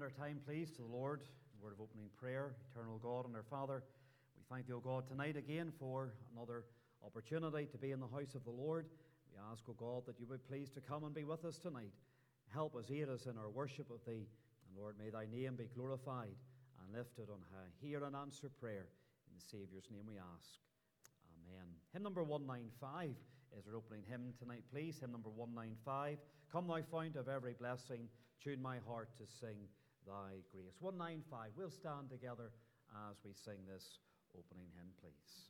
commit our time, please, to the Lord. The word of opening prayer. Eternal God and our Father, we thank Thee, O God, tonight again for another opportunity to be in the house of the Lord. We ask, O God, that You would please to come and be with us tonight. Help us, aid us in our worship of Thee. And Lord, may Thy name be glorified and lifted on high. Hear and answer prayer. In the Saviour's name we ask. Amen. Hymn number 195 is our opening hymn tonight, please. Hymn number 195. Come Thou fount of every blessing, tune my heart to sing Thy grace. 195. We'll stand together as we sing this opening hymn, please.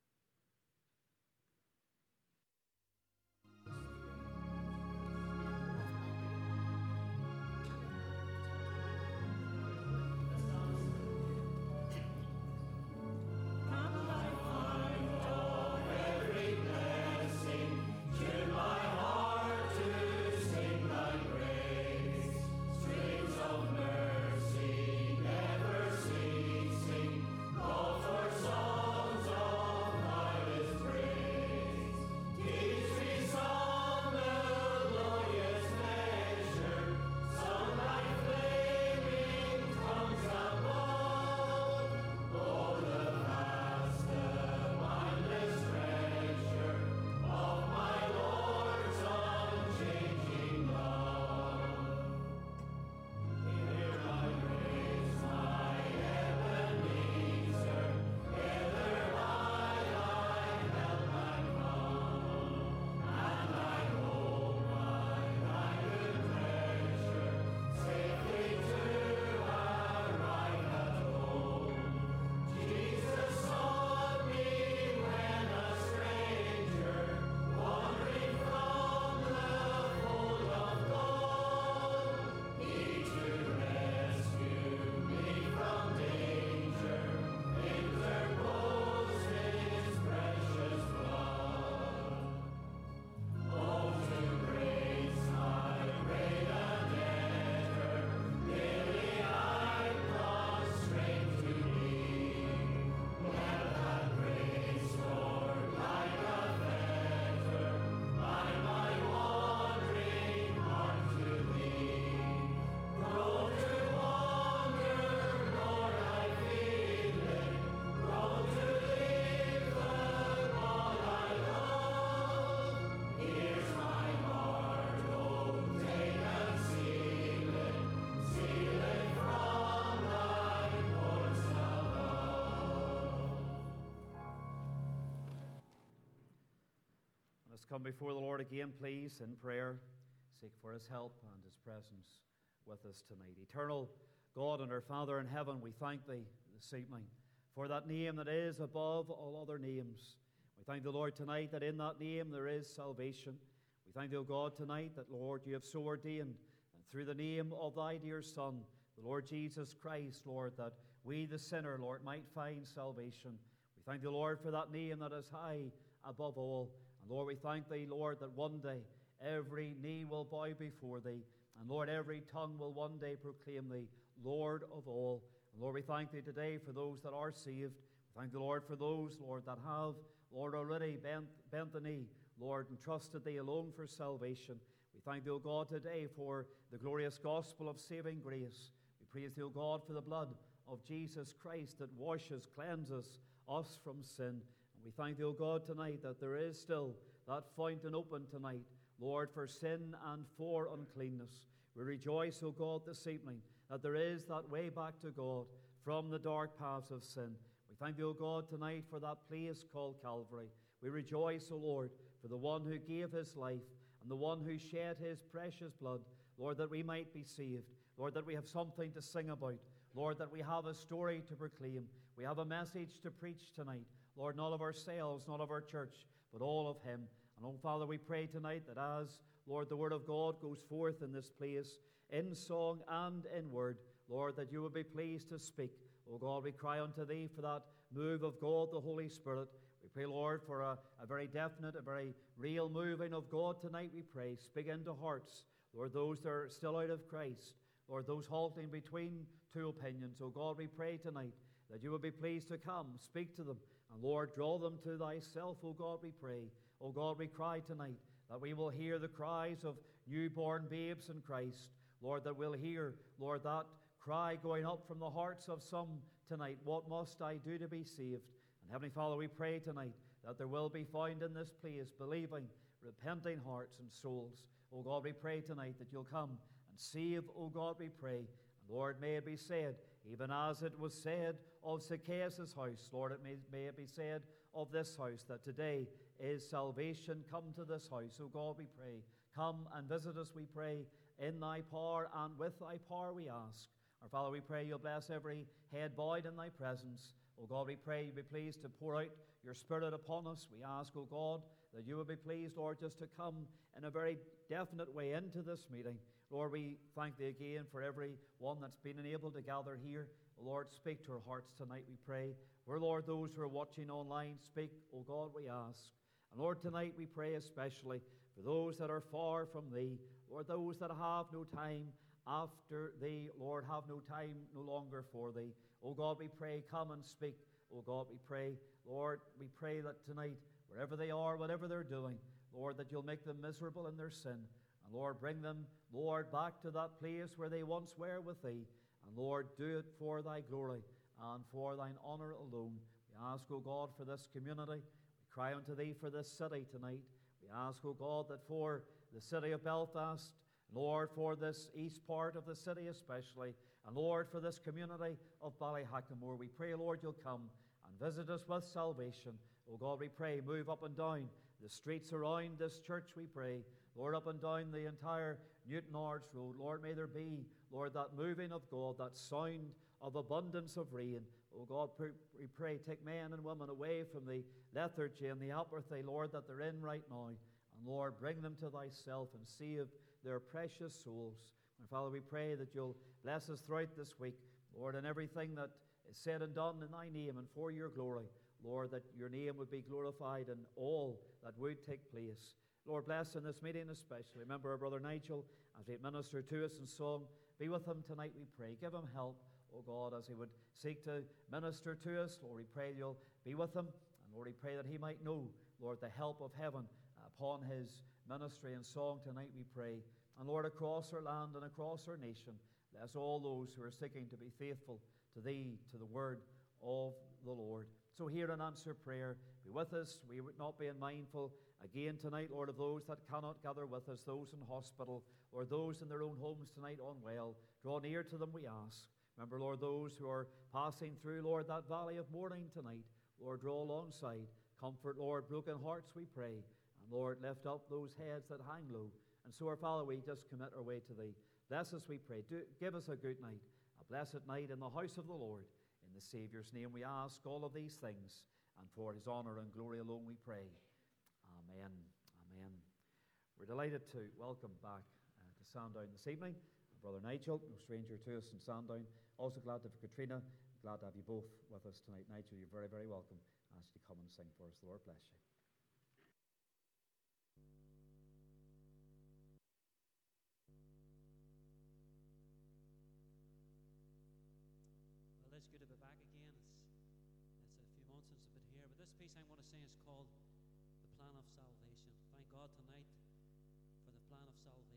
Come before the Lord again, please, in prayer. Seek for His help and His presence with us tonight. Eternal God and our Father in heaven, we thank Thee this evening for that name that is above all other names. We thank the Lord tonight that in that name there is salvation. We thank Thee, O God, tonight that, Lord, You have so ordained and through the name of Thy dear Son, the Lord Jesus Christ, Lord, that we, the sinner, Lord, might find salvation. We thank Thee, Lord, for that name that is high above all. And Lord, we thank Thee, Lord, that one day every knee will bow before Thee. And Lord, every tongue will one day proclaim Thee Lord of all. And Lord, we thank Thee today for those that are saved. We thank the Lord for those, Lord, that have, Lord, already bent the knee, Lord, and trusted Thee alone for salvation. We thank Thee, O God, today for the glorious gospel of saving grace. We praise Thee, O God, for the blood of Jesus Christ that washes, cleanses us from sin. And we thank Thee, O God, tonight that there is still that fountain open tonight, Lord, for sin and for uncleanness. We rejoice, O God, this evening that there is that way back to God from the dark paths of sin. We thank Thee, O God, tonight for that place called Calvary. We rejoice, O Lord, for the one who gave His life and the one who shed His precious blood, Lord, that we might be saved. Lord, that we have something to sing about. Lord, that we have a story to proclaim. We have a message to preach tonight. Lord, not of ourselves, not of our church, but all of Him. And, oh, Father, we pray tonight that as, Lord, the Word of God goes forth in this place, in song and in word, Lord, that You would be pleased to speak. Oh, God, we cry unto Thee for that move of God, the Holy Spirit. We pray, Lord, for a very definite, a very real moving of God tonight, we pray. Speak into hearts, Lord, those that are still out of Christ. Lord, those halting between two opinions. Oh, God, we pray tonight that You would be pleased to come, speak to them, and, Lord, draw them to Thyself, oh God, we pray. Oh God, we cry tonight that we will hear the cries of newborn babes in Christ. Lord, that we'll hear, Lord, that cry going up from the hearts of some tonight, what must I do to be saved? And Heavenly Father, we pray tonight that there will be found in this place believing, repenting hearts and souls. Oh God, we pray tonight that you'll come and save, oh God, we pray. And Lord, may it be said, even as it was said of Zacchaeus' house, Lord, may it be said of this house, that today is salvation come to this house. Oh God, we pray, come and visit us, we pray, in thy power and with thy power we ask. Our Father, we pray you'll bless every head bowed in thy presence. Oh God, we pray you'll be pleased to pour out your Spirit upon us. We ask, oh God, that you would be pleased, Lord, just to come in a very definite way into this meeting. Lord, we thank thee again for every one that's been enabled to gather here. Lord, speak to our hearts tonight, we pray. We're, Lord, those who are watching online, speak, oh God, we ask. And Lord, tonight we pray especially for those that are far from thee, Lord, those that have no time after thee, Lord, have no time no longer for thee. Oh God, we pray, come and speak. Oh God, we pray, Lord, we pray that tonight, wherever they are, whatever they're doing, Lord, that you'll make them miserable in their sin. And Lord, bring them, Lord, back to that place where they once were with thee. And Lord, do it for thy glory and for thine honor alone. We ask, O God, for this community. We cry unto thee for this city tonight. We ask, O God, that for the city of Belfast, Lord, for this east part of the city especially, and Lord, for this community of Ballyhackamore, we pray, Lord, you'll come and visit us with salvation. O God, we pray, move up and down the streets around this church, we pray. Lord, up and down the entire Newton Arts Road. Lord, may there be, Lord, that moving of God, that sound of abundance of rain. Oh God, we pray, take men and women away from the lethargy and the apathy, Lord, that they're in right now. And Lord, bring them to thyself and save their precious souls. And Father, we pray that you'll bless us throughout this week, Lord, and everything that is said and done in thy name and for your glory. Lord, that your name would be glorified in all that would take place. Lord, bless in this meeting especially. Remember our brother Nigel as he ministered to us in song. Be with him tonight, we pray. Give him help, oh God, as he would seek to minister to us. Lord, we pray you'll be with him. And Lord, we pray that he might know, Lord, the help of heaven upon his ministry and song tonight, we pray. And Lord, across our land and across our nation, bless all those who are seeking to be faithful to thee, to the word of the Lord. So hear and answer prayer. Be with us. We would not be unmindful again tonight, Lord, of those that cannot gather with us, those in hospital, or those in their own homes tonight unwell. Draw near to them, we ask. Remember, Lord, those who are passing through, Lord, that valley of mourning tonight. Lord, draw alongside. Comfort, Lord, broken hearts, we pray. And Lord, lift up those heads that hang low. And so, our Father, we just commit our way to thee. Bless us, we pray. Give us a good night, a blessed night in the house of the Lord. In the Saviour's name we ask all of these things, and for his honor and glory alone we pray. Amen. Amen. We're delighted to welcome back to Sandown this evening Brother Nigel, no stranger to us in Sandown. Also glad to have Katrina. Glad to have you both with us tonight. Nigel, you're very, very welcome. I ask you to come and sing for us. The Lord bless you. Well, it's good to be back again. It's a few months since I've been here, but this piece I'm going to sing is called The Plan of Salvation. Thank God tonight for the plan of salvation.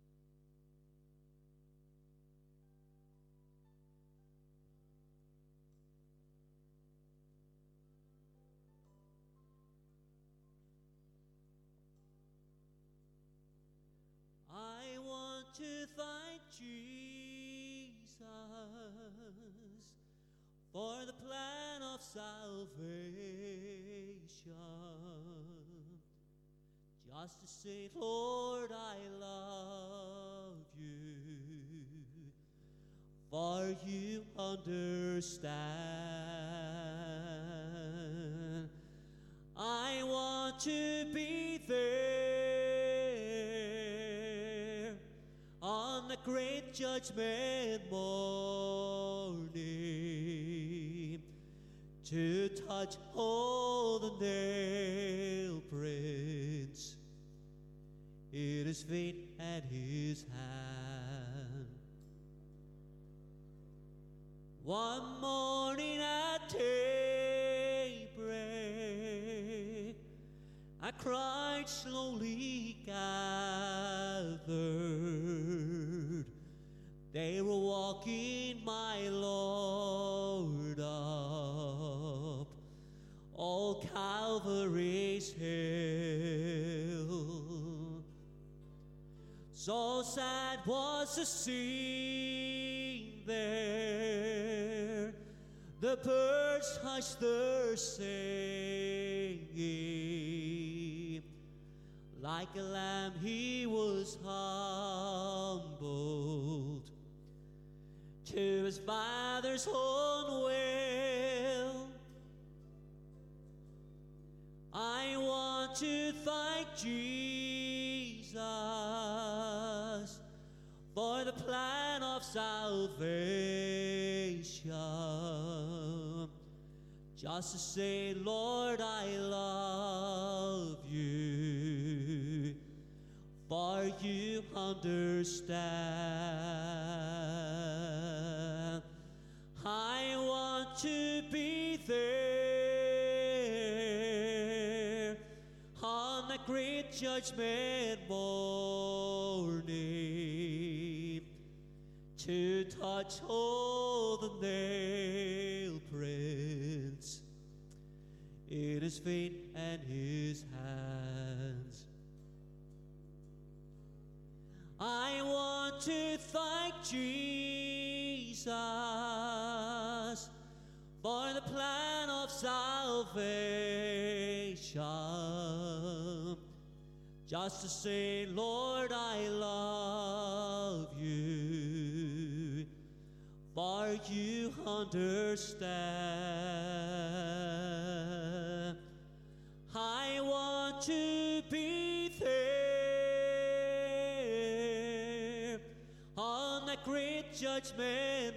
I want to thank Jesus for the plan of salvation. Just to say, Lord, I love you, for you understand. I want to be there on the great judgment morning, to touch all the nail prints in his feet and his hand. One morning at daybreak, a crowd slowly gathered. They were walking, my Lord, up all Calvary's hill. So sad was the scene there, the birds hushed their singing. Like a lamb he was humbled to his Father's own will. I want to thank Jesus for the plan of salvation. Just to say, Lord, I love you, for you understand. I want to be there on the great judgment morning, to touch all the nail prints in his feet and his hands. I want to thank Jesus for the plan of salvation. Just to say, Lord, I love you, for you understand. I want to be there on the great judgment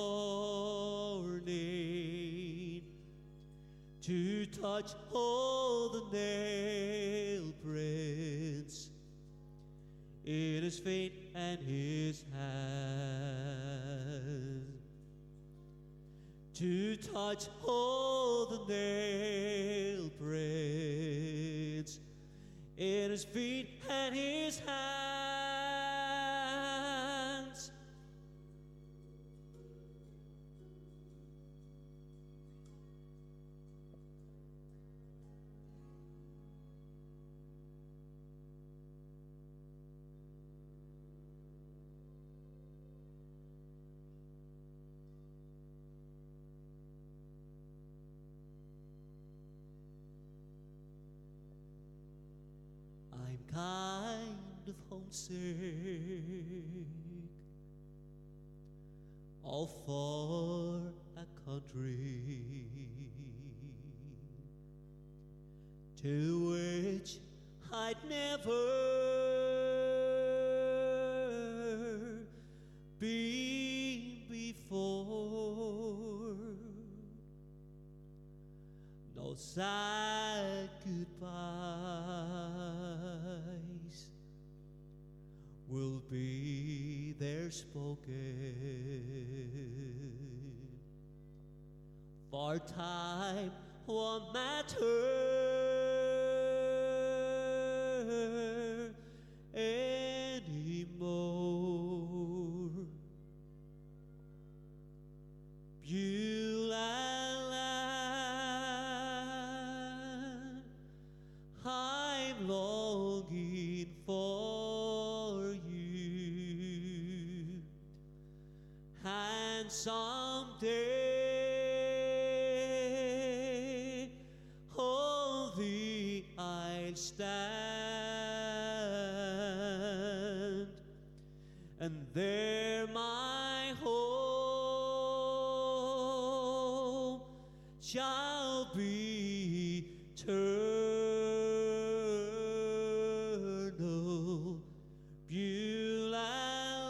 morning, to touch all the nail prints in his feet and his hands, to touch all the nail prints in his feet and his hands. I'm kind of homesick, all for a country to which I'd never been before. No sad goodbyes will be there spoken, for time won't matter anymore. Beulah land, I'm longing for you, and someday on thee I'll stand, and there my home shall be eternal. Beulah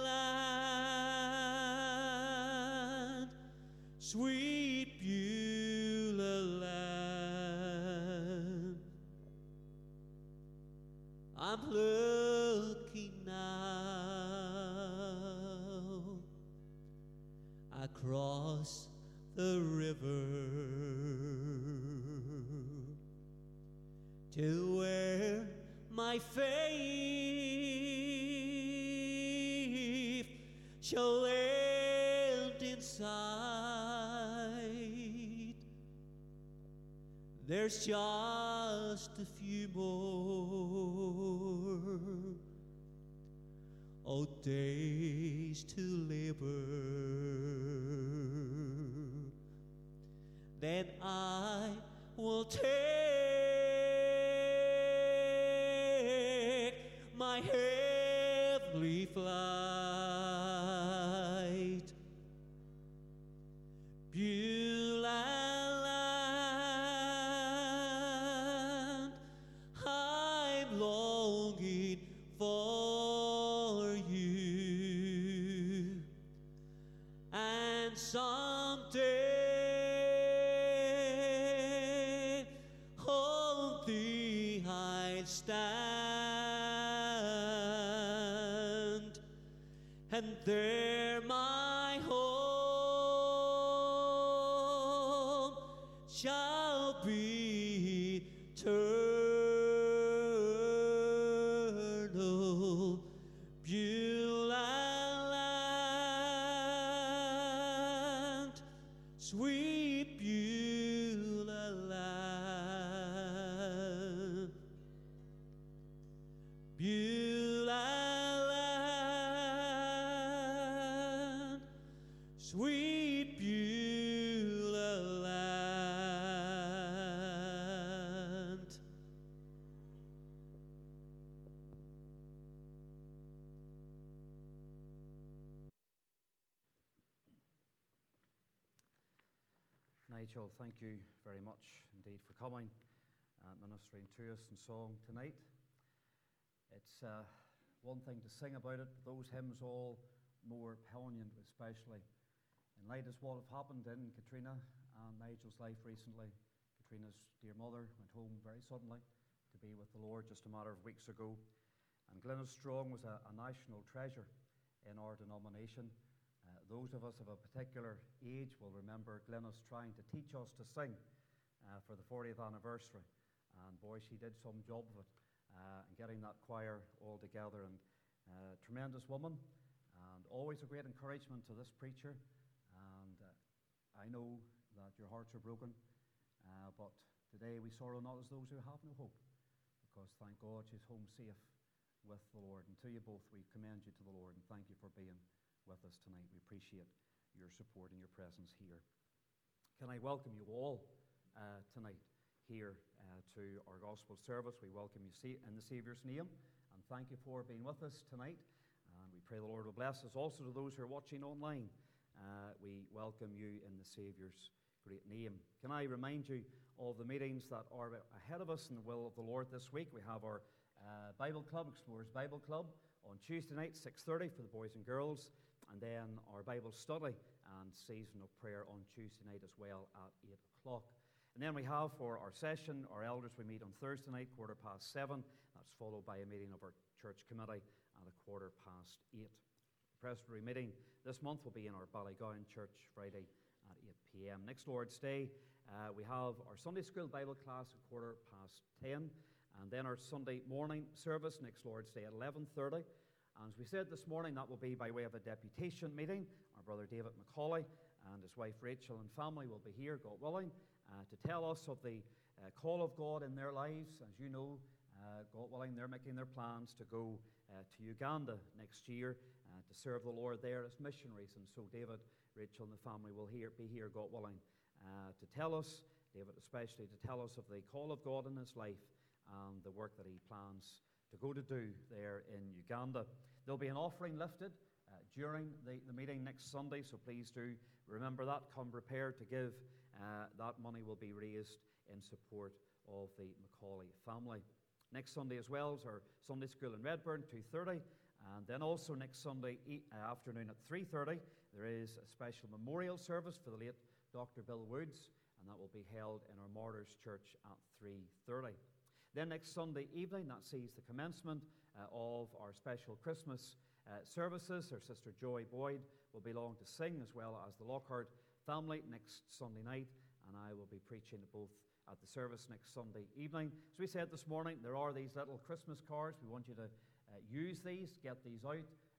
land, sweet Beulah land. I'm looking now across the river to where my faith shall land inside. There's just a few more days to labor, then I will take my heavenly flight. Beulah land, I'm longing for you, and someday on thee I'll stand, and there my home shall be eternal. Beulah land, sweet Beulah land. Beulah land, sweet Beulah land. Nigel, thank you very much indeed for coming and ministering to us in song tonight. It's one thing to sing about it, but those hymns all more poignant, especially in light of what have happened in Katrina and Nigel's life recently. Katrina's dear mother went home very suddenly to be with the Lord just a matter of weeks ago. And Glenys Strong was a national treasure in our denomination. Those of us of a particular age will remember Glenys trying to teach us to sing for the 40th anniversary. And boy, she did some job of it, getting that choir all together. And tremendous woman, and always a great encouragement to this preacher. And I know that your hearts are broken, but today we sorrow not as those who have no hope, because thank God she's home safe with the Lord. And to you both, we commend you to the Lord, and thank you for being with us tonight. We appreciate your support and your presence here. Can I welcome you all tonight here to our gospel service? We welcome you in the Saviour's name, and thank you for being with us tonight. And we pray the Lord will bless us. Also to those who are watching online, we welcome you in the Saviour's great name. Can I remind you of the meetings that are ahead of us in the will of the Lord this week? We have our Bible Club, Explorers Bible Club, on Tuesday night, 6:30 for the boys and girls, and then our Bible study and season of prayer on Tuesday night as well at 8 o'clock. And then we have for our session, our elders, we meet on Thursday night, 7:15. That's followed by a meeting of our church committee at 8:15. The presbytery meeting this month will be in our Ballygowan Church Friday at 8 p.m. Next Lord's Day, we have our Sunday school Bible class at 10:15. And then our Sunday morning service, next Lord's Day at 11:30. And as we said this morning, that will be by way of a deputation meeting. Our brother David McCauley and his wife Rachel and family will be here, God willing, to tell us of the call of God in their lives. As you know, God willing, they're making their plans to go to Uganda next year to serve the Lord there as missionaries. And so David, Rachel and the family will be here, God willing, to tell us, David especially, to tell us of the call of God in his life and the work that he plans to go to do there in Uganda. There'll be an offering lifted during the meeting next Sunday, so please do remember that. Come prepared to give. That money will be raised in support of the Macaulay family. Next Sunday as well is our Sunday school in Redburn, 2:30. And then also next Sunday afternoon at 3:30, there is a special memorial service for the late Dr. Bill Woods, and that will be held in our Martyrs Church at 3:30. Then next Sunday evening, that sees the commencement of our special Christmas services. Our sister Joy Boyd will be along to sing, as well as the Lockhart family next Sunday night, and I will be preaching both at the service next Sunday evening. As we said this morning, there are these little Christmas cards. We want you to use these, get these out,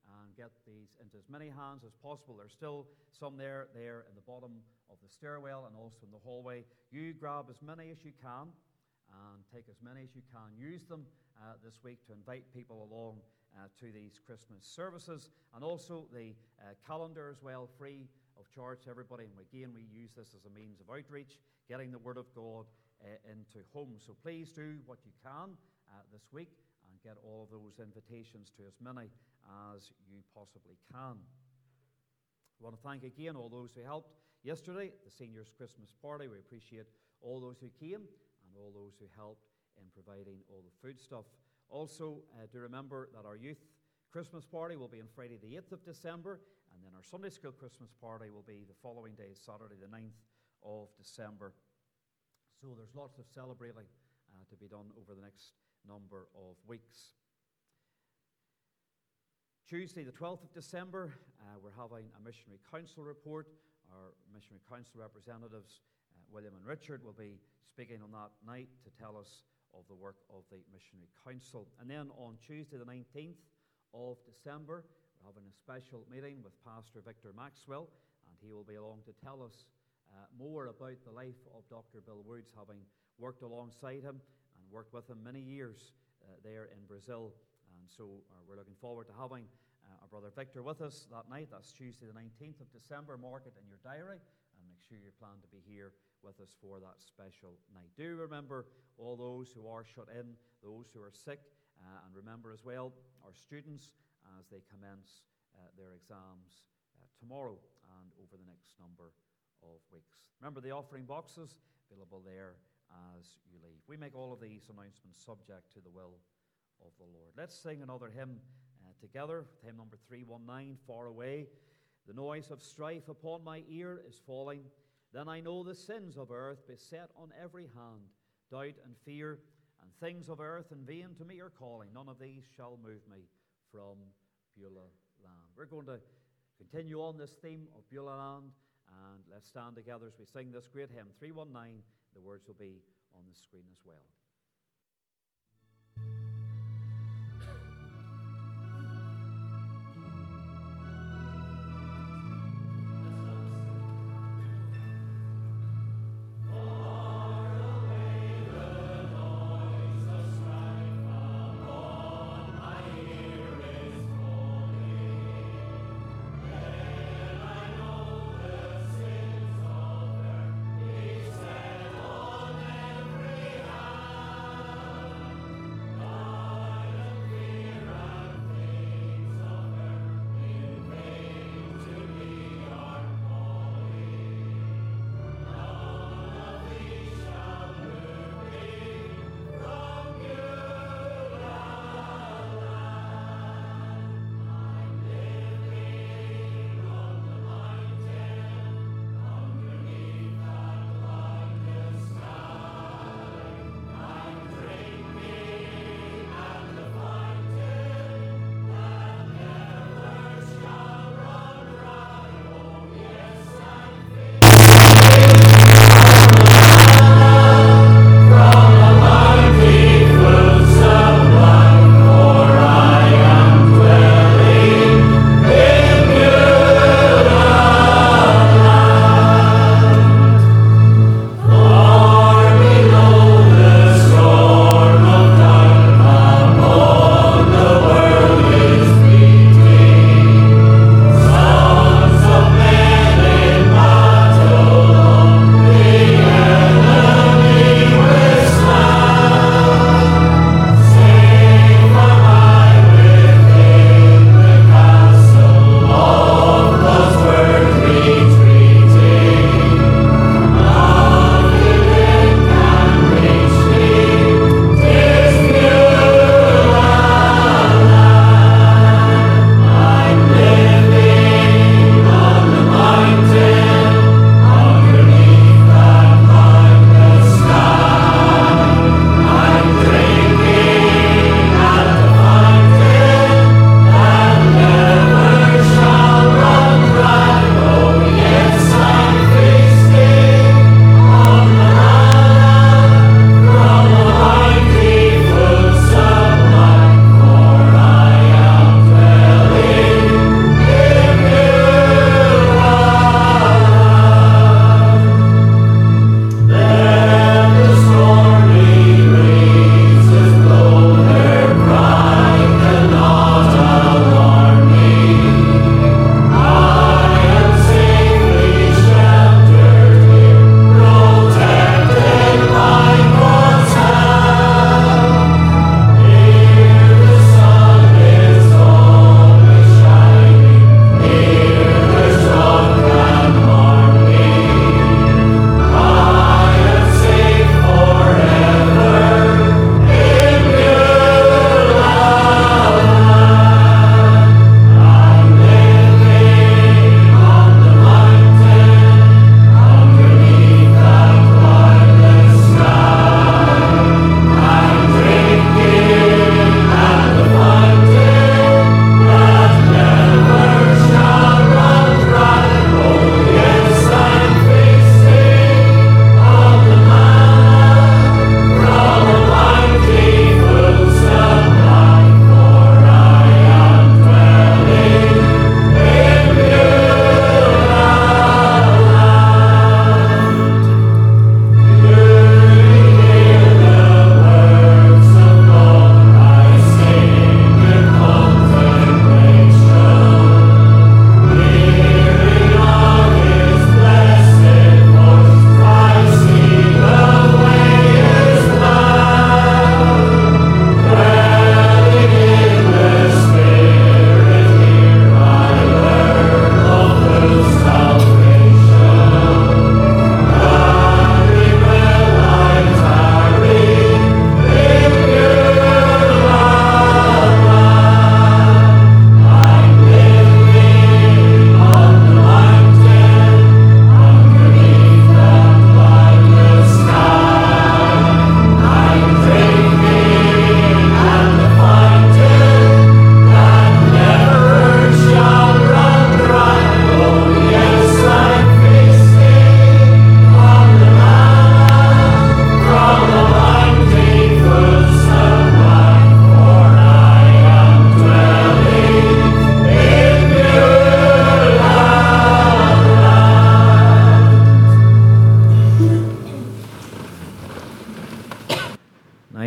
and get these into as many hands as possible. There's still some there in the bottom of the stairwell and also in the hallway. You grab as many as you can and take as many as you can. Use them this week to invite people along to these Christmas services, and also the calendar as well, free of charge to everybody. And again, we use this as a means of outreach, getting the Word of God into homes. So please do what you can this week and get all of those invitations to as many as you possibly can. I want to thank again all those who helped yesterday at the seniors' Christmas party. We appreciate all those who came and all those who helped in providing all the food stuff. Also, do remember that our youth Christmas party will be on Friday the 8th of December, and then our Sunday school Christmas party will be the following day, Saturday the 9th of December. So there's lots of celebrating to be done over the next number of weeks. Tuesday the 12th of December, we're having a missionary council report. Our missionary council representatives, William and Richard, will be speaking on that night to tell us of the work of the missionary council. And then on Tuesday the 19th of December, we're having a special meeting with Pastor Victor Maxwell, and he will be along to tell us more about the life of Dr. Bill Woods, having worked alongside him and worked with him many years there in Brazil. And so we're looking forward to having our brother Victor with us that night. That's Tuesday the 19th of December. Mark it in your diary and make sure you plan to be here with us for that special night. Do remember all those who are shut in, those who are sick, and remember as well our students as they commence their exams tomorrow and over the next number of weeks. Remember the offering boxes available there as you leave. We make all of these announcements subject to the will of the Lord. Let's sing another hymn together, hymn number 319, Far Away. The noise of strife upon my ear is falling. Then I know the sins of earth beset on every hand. Doubt and fear and things of earth in vain to me are calling. None of these shall move me from Beulah land. We're going to continue on this theme of Beulah land, and let's stand together as we sing this great hymn, 319. The words will be on the screen as well.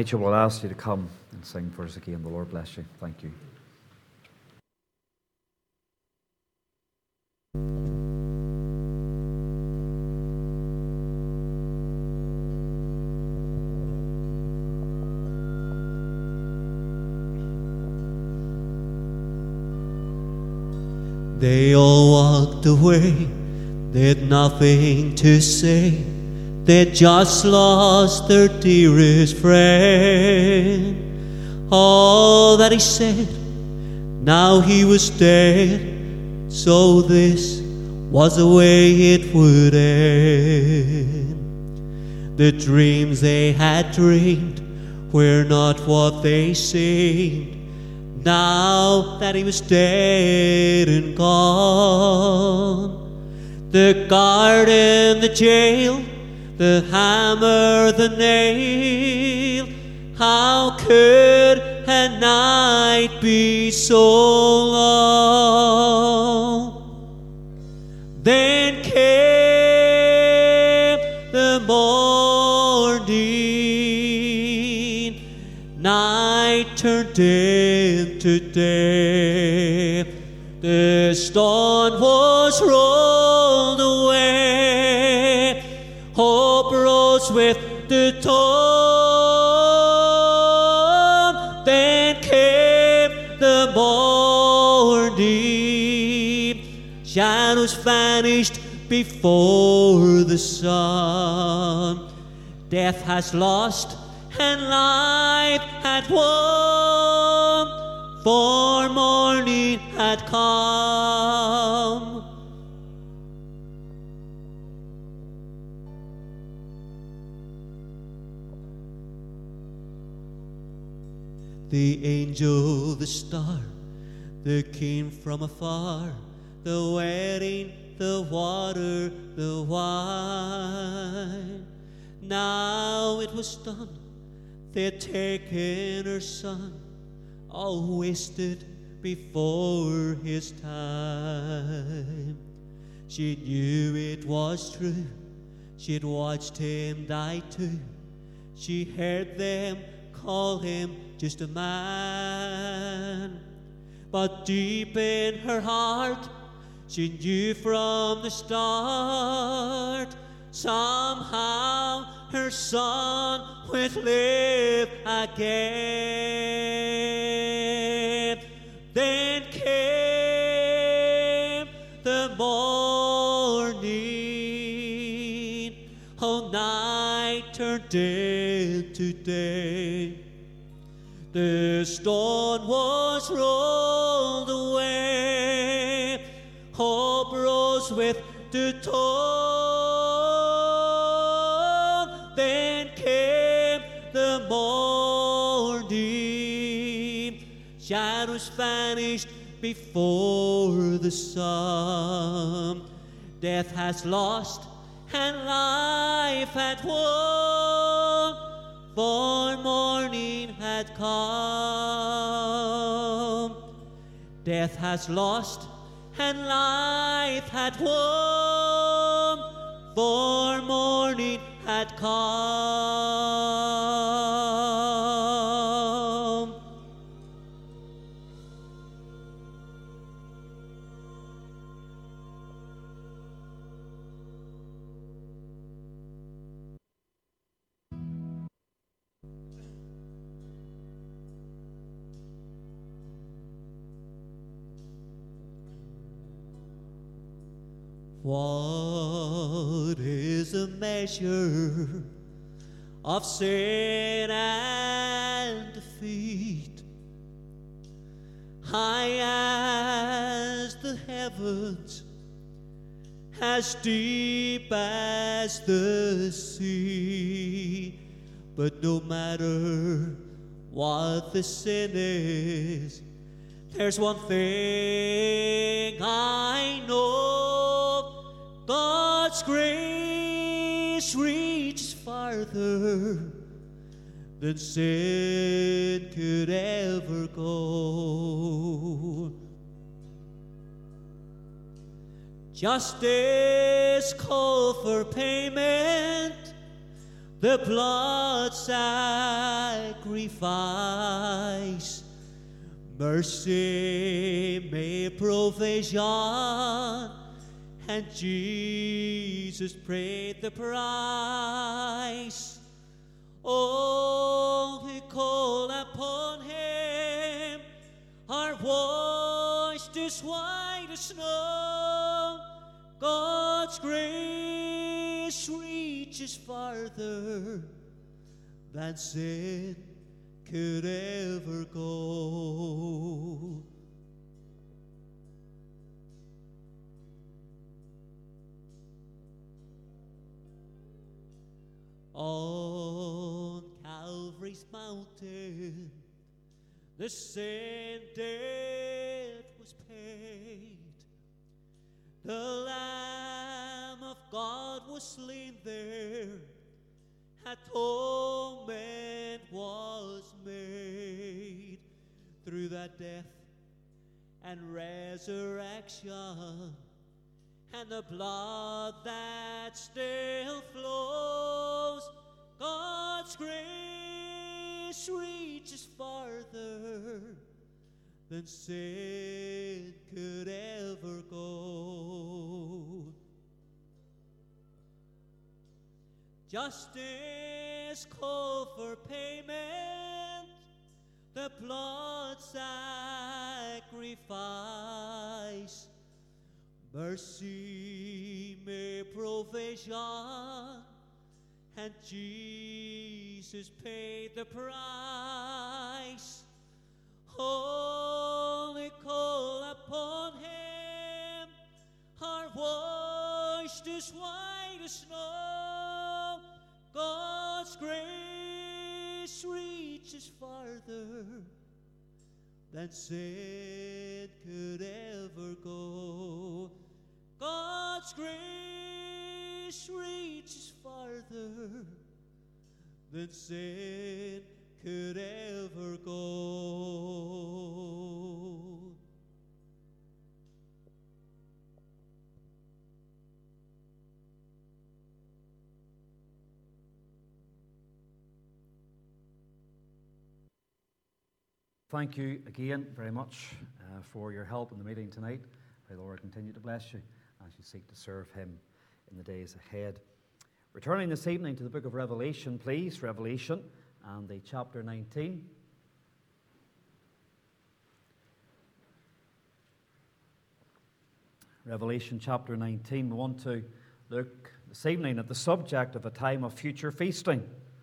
Rachel will ask you to come and sing for us again. The Lord bless you. Thank you. They all walked away, they had nothing to say. They just lost their dearest friend. All that he said, now he was dead. So this was the way it would end. The dreams they had dreamed were not what they seemed. Now that he was dead and gone, the garden, the jail, the hammer, the nail, how could a night be so long? Then came the morning, night turned into day. The stone was rolled away, hope rose with the dawn. Then came the morning, shadows vanished before the sun. Death has lost and life had won, for morning had come. The angel, the star, that came from afar, the wedding, the water, the wine. Now it was done, they'd taken her son, all wasted before his time. She knew it was true, she'd watched him die too. She heard them call him just a man, but deep in her heart she knew from the start, somehow her son would live again. Then came the morning, oh, night turned into day. The stone was rolled away, hope rose with the dawn. Then came the morning, shadows vanished before the sun. Death has lost and life had won, for morning had come. Death has lost and life had won, for morning had come. What is the measure of sin and defeat? High as the heavens, as deep as the sea. But no matter what the sin is, there's one thing I know: God's grace reaches farther than sin could ever go. Justice called for payment, the blood sacrifice. Mercy made provision, and Jesus paid the price. All who call upon him are washed as white as snow. God's grace reaches farther than sin could ever go. On Calvary's mountain, the sin debt was paid. The Lamb of God was slain there. Atonement was made through that death and resurrection, and the blood that still flows. God's grace reaches farther than sin could ever go. Justice called for payment, the blood sacrifice. Mercy made provision, and Jesus paid the price. All who call upon him are washed as white as snow. God's grace reaches farther than sin could ever go. God's grace reaches farther than sin could ever go. Thank you again very much for your help in the meeting tonight. May the Lord continue to bless you as you seek to serve him in the days ahead. Returning this evening to the book of Revelation, please, Revelation and the chapter 19. Revelation chapter 19. We want to look this evening at the subject of a time of future feasting.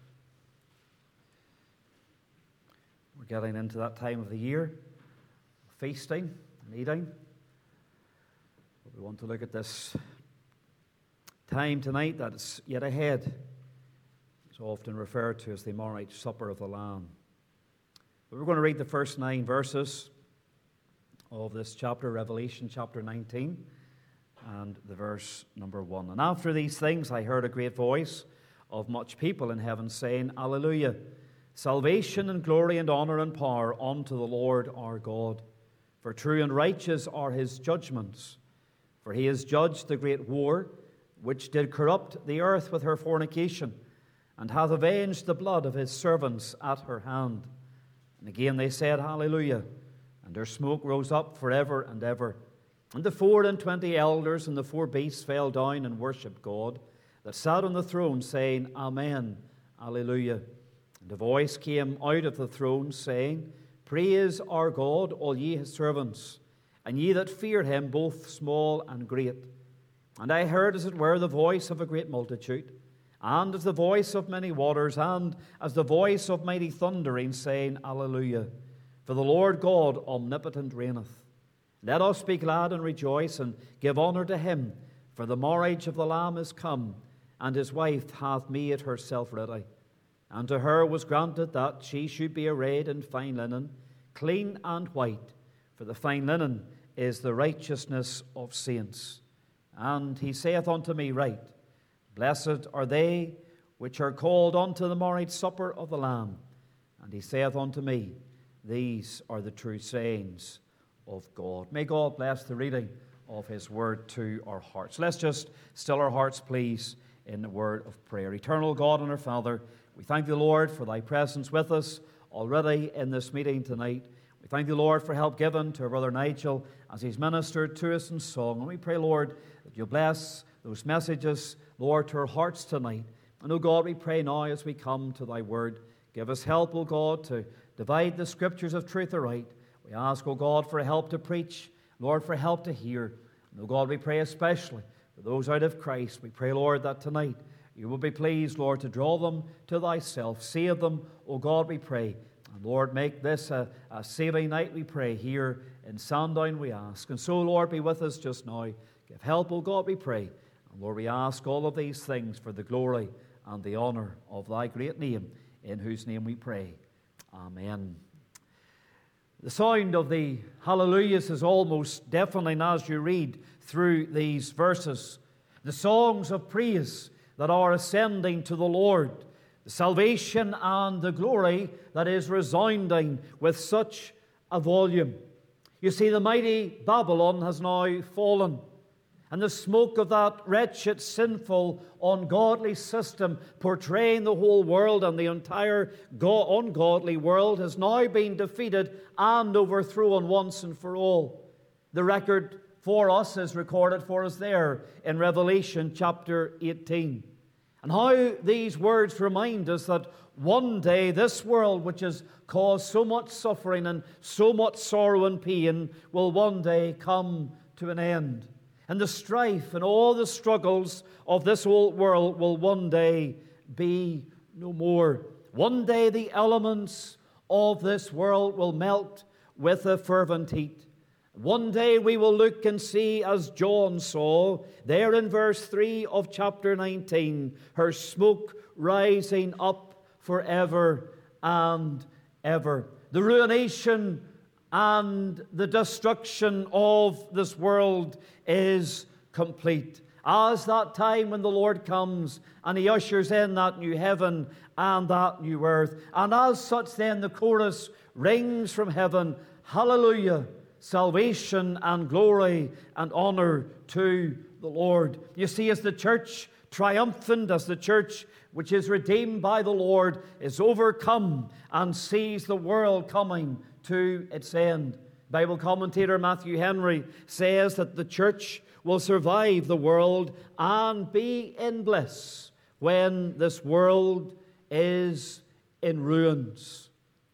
We're getting into that time of the year, feasting and eating. But we want to look at this time tonight that is yet ahead. It's often referred to as the marriage supper of the Lamb. But we're going to read the first 9 verses of this chapter, Revelation chapter 19, and the verse number 1. And after these things I heard a great voice of much people in heaven saying, Alleluia! Salvation and glory and honor and power unto the Lord our God. For true and righteous are his judgments. For he has judged the great war, which did corrupt the earth with her fornication, and hath avenged the blood of his servants at her hand. And again they said, Hallelujah. And their smoke rose up forever and ever. And the 24 elders and the 4 beasts fell down and worshipped God, that sat on the throne, saying, Amen, Alleluia. And a voice came out of the throne, saying, Praise our God, all ye his servants, and ye that fear him, both small and great. And I heard, as it were, the voice of a great multitude, and as the voice of many waters, and as the voice of mighty thundering, saying, Alleluia. For the Lord God omnipotent reigneth. Let us be glad and rejoice, and give honor to him, for the marriage of the Lamb is come, and his wife hath made herself ready. And to her was granted that she should be arrayed in fine linen, clean and white, for the fine linen is the righteousness of saints. And he saith unto me, Write, Blessed are they which are called unto the marriage supper of the Lamb. And he saith unto me, These are the true sayings of God. May God bless the reading of his word to our hearts. Let's just still our hearts, please, in the word of prayer. Eternal God and our Father, we thank the Lord for thy presence with us already in this meeting tonight. We thank the Lord for help given to our brother Nigel as he's ministered to us in song. And we pray, Lord, that you'll bless those messages, Lord, to our hearts tonight. And, O God, we pray now as we come to thy word, give us help, O God, to divide the scriptures of truth aright. We ask, O God, for help to preach, Lord, for help to hear. And, O God, we pray especially for those out of Christ. We pray, Lord, that tonight you will be pleased, Lord, to draw them to thyself. Save them, O God, we pray. And, Lord, make this a saving night, we pray, here in Sandown, we ask. And so, Lord, be with us just now. Give help, O God, we pray. And, Lord, we ask all of these things for the glory and the honor of thy great name, in whose name we pray. Amen. The sound of the hallelujahs is almost deafening as you read through these verses. The songs of praise that are ascending to the Lord, the salvation and the glory that is resounding with such a volume. You see, the mighty Babylon has now fallen, and the smoke of that wretched, sinful, ungodly system portraying the whole world and the entire ungodly world has now been defeated and overthrown once and for all. The record for us is recorded for us there in Revelation chapter 18. And how these words remind us that one day this world, which has caused so much suffering and so much sorrow and pain, will one day come to an end. And the strife and all the struggles of this old world will one day be no more. One day the elements of this world will melt with a fervent heat. One day we will look and see, as John saw, there in verse 3 of chapter 19, her smoke rising up forever and ever. The ruination and the destruction of this world is complete. As that time when the Lord comes and he ushers in that new heaven and that new earth. And as such then the chorus rings from heaven, hallelujah, salvation and glory and honor to the Lord. You see, as the church triumphant, as the church which is redeemed by the Lord is overcome and sees the world coming to its end. Bible commentator Matthew Henry says that the church will survive the world and be in bliss when this world is in ruins.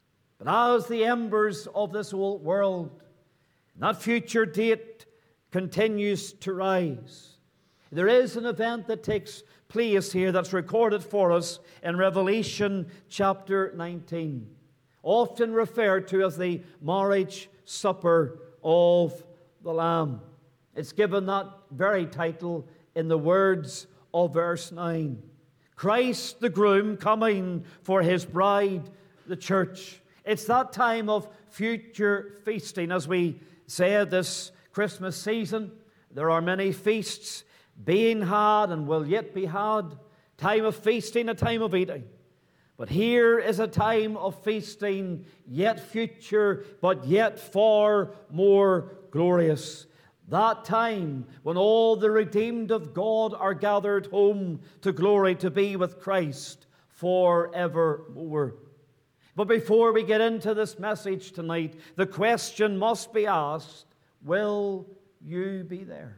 But as the embers of this old world, that future date continues to rise, there is an event that takes place here that's recorded for us in Revelation chapter 19, often referred to as the marriage supper of the Lamb. It's given that very title in the words of verse 9. Christ the groom coming for his bride, the church. It's that time of future feasting. As we said this Christmas season, there are many feasts being had and will yet be had. Time of feasting, a time of eating. But here is a time of feasting, yet future, but yet far more glorious. That time when all the redeemed of God are gathered home to glory to be with Christ forevermore. But before we get into this message tonight, the question must be asked, will you be there?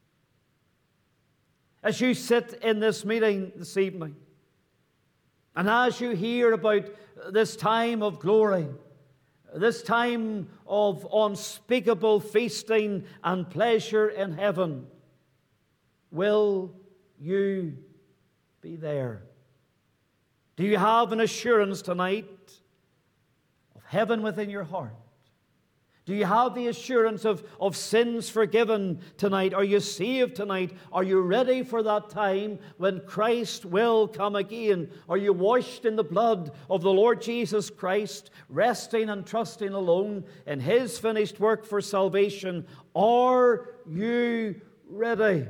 As you sit in this meeting this evening, and as you hear about this time of glory, this time of unspeakable feasting and pleasure in heaven, will you be there? Do you have an assurance tonight of heaven within your heart? Do you have the assurance of sins forgiven tonight? Are you saved tonight? Are you ready for that time when Christ will come again? Are you washed in the blood of the Lord Jesus Christ, resting and trusting alone in his finished work for salvation? Are you ready?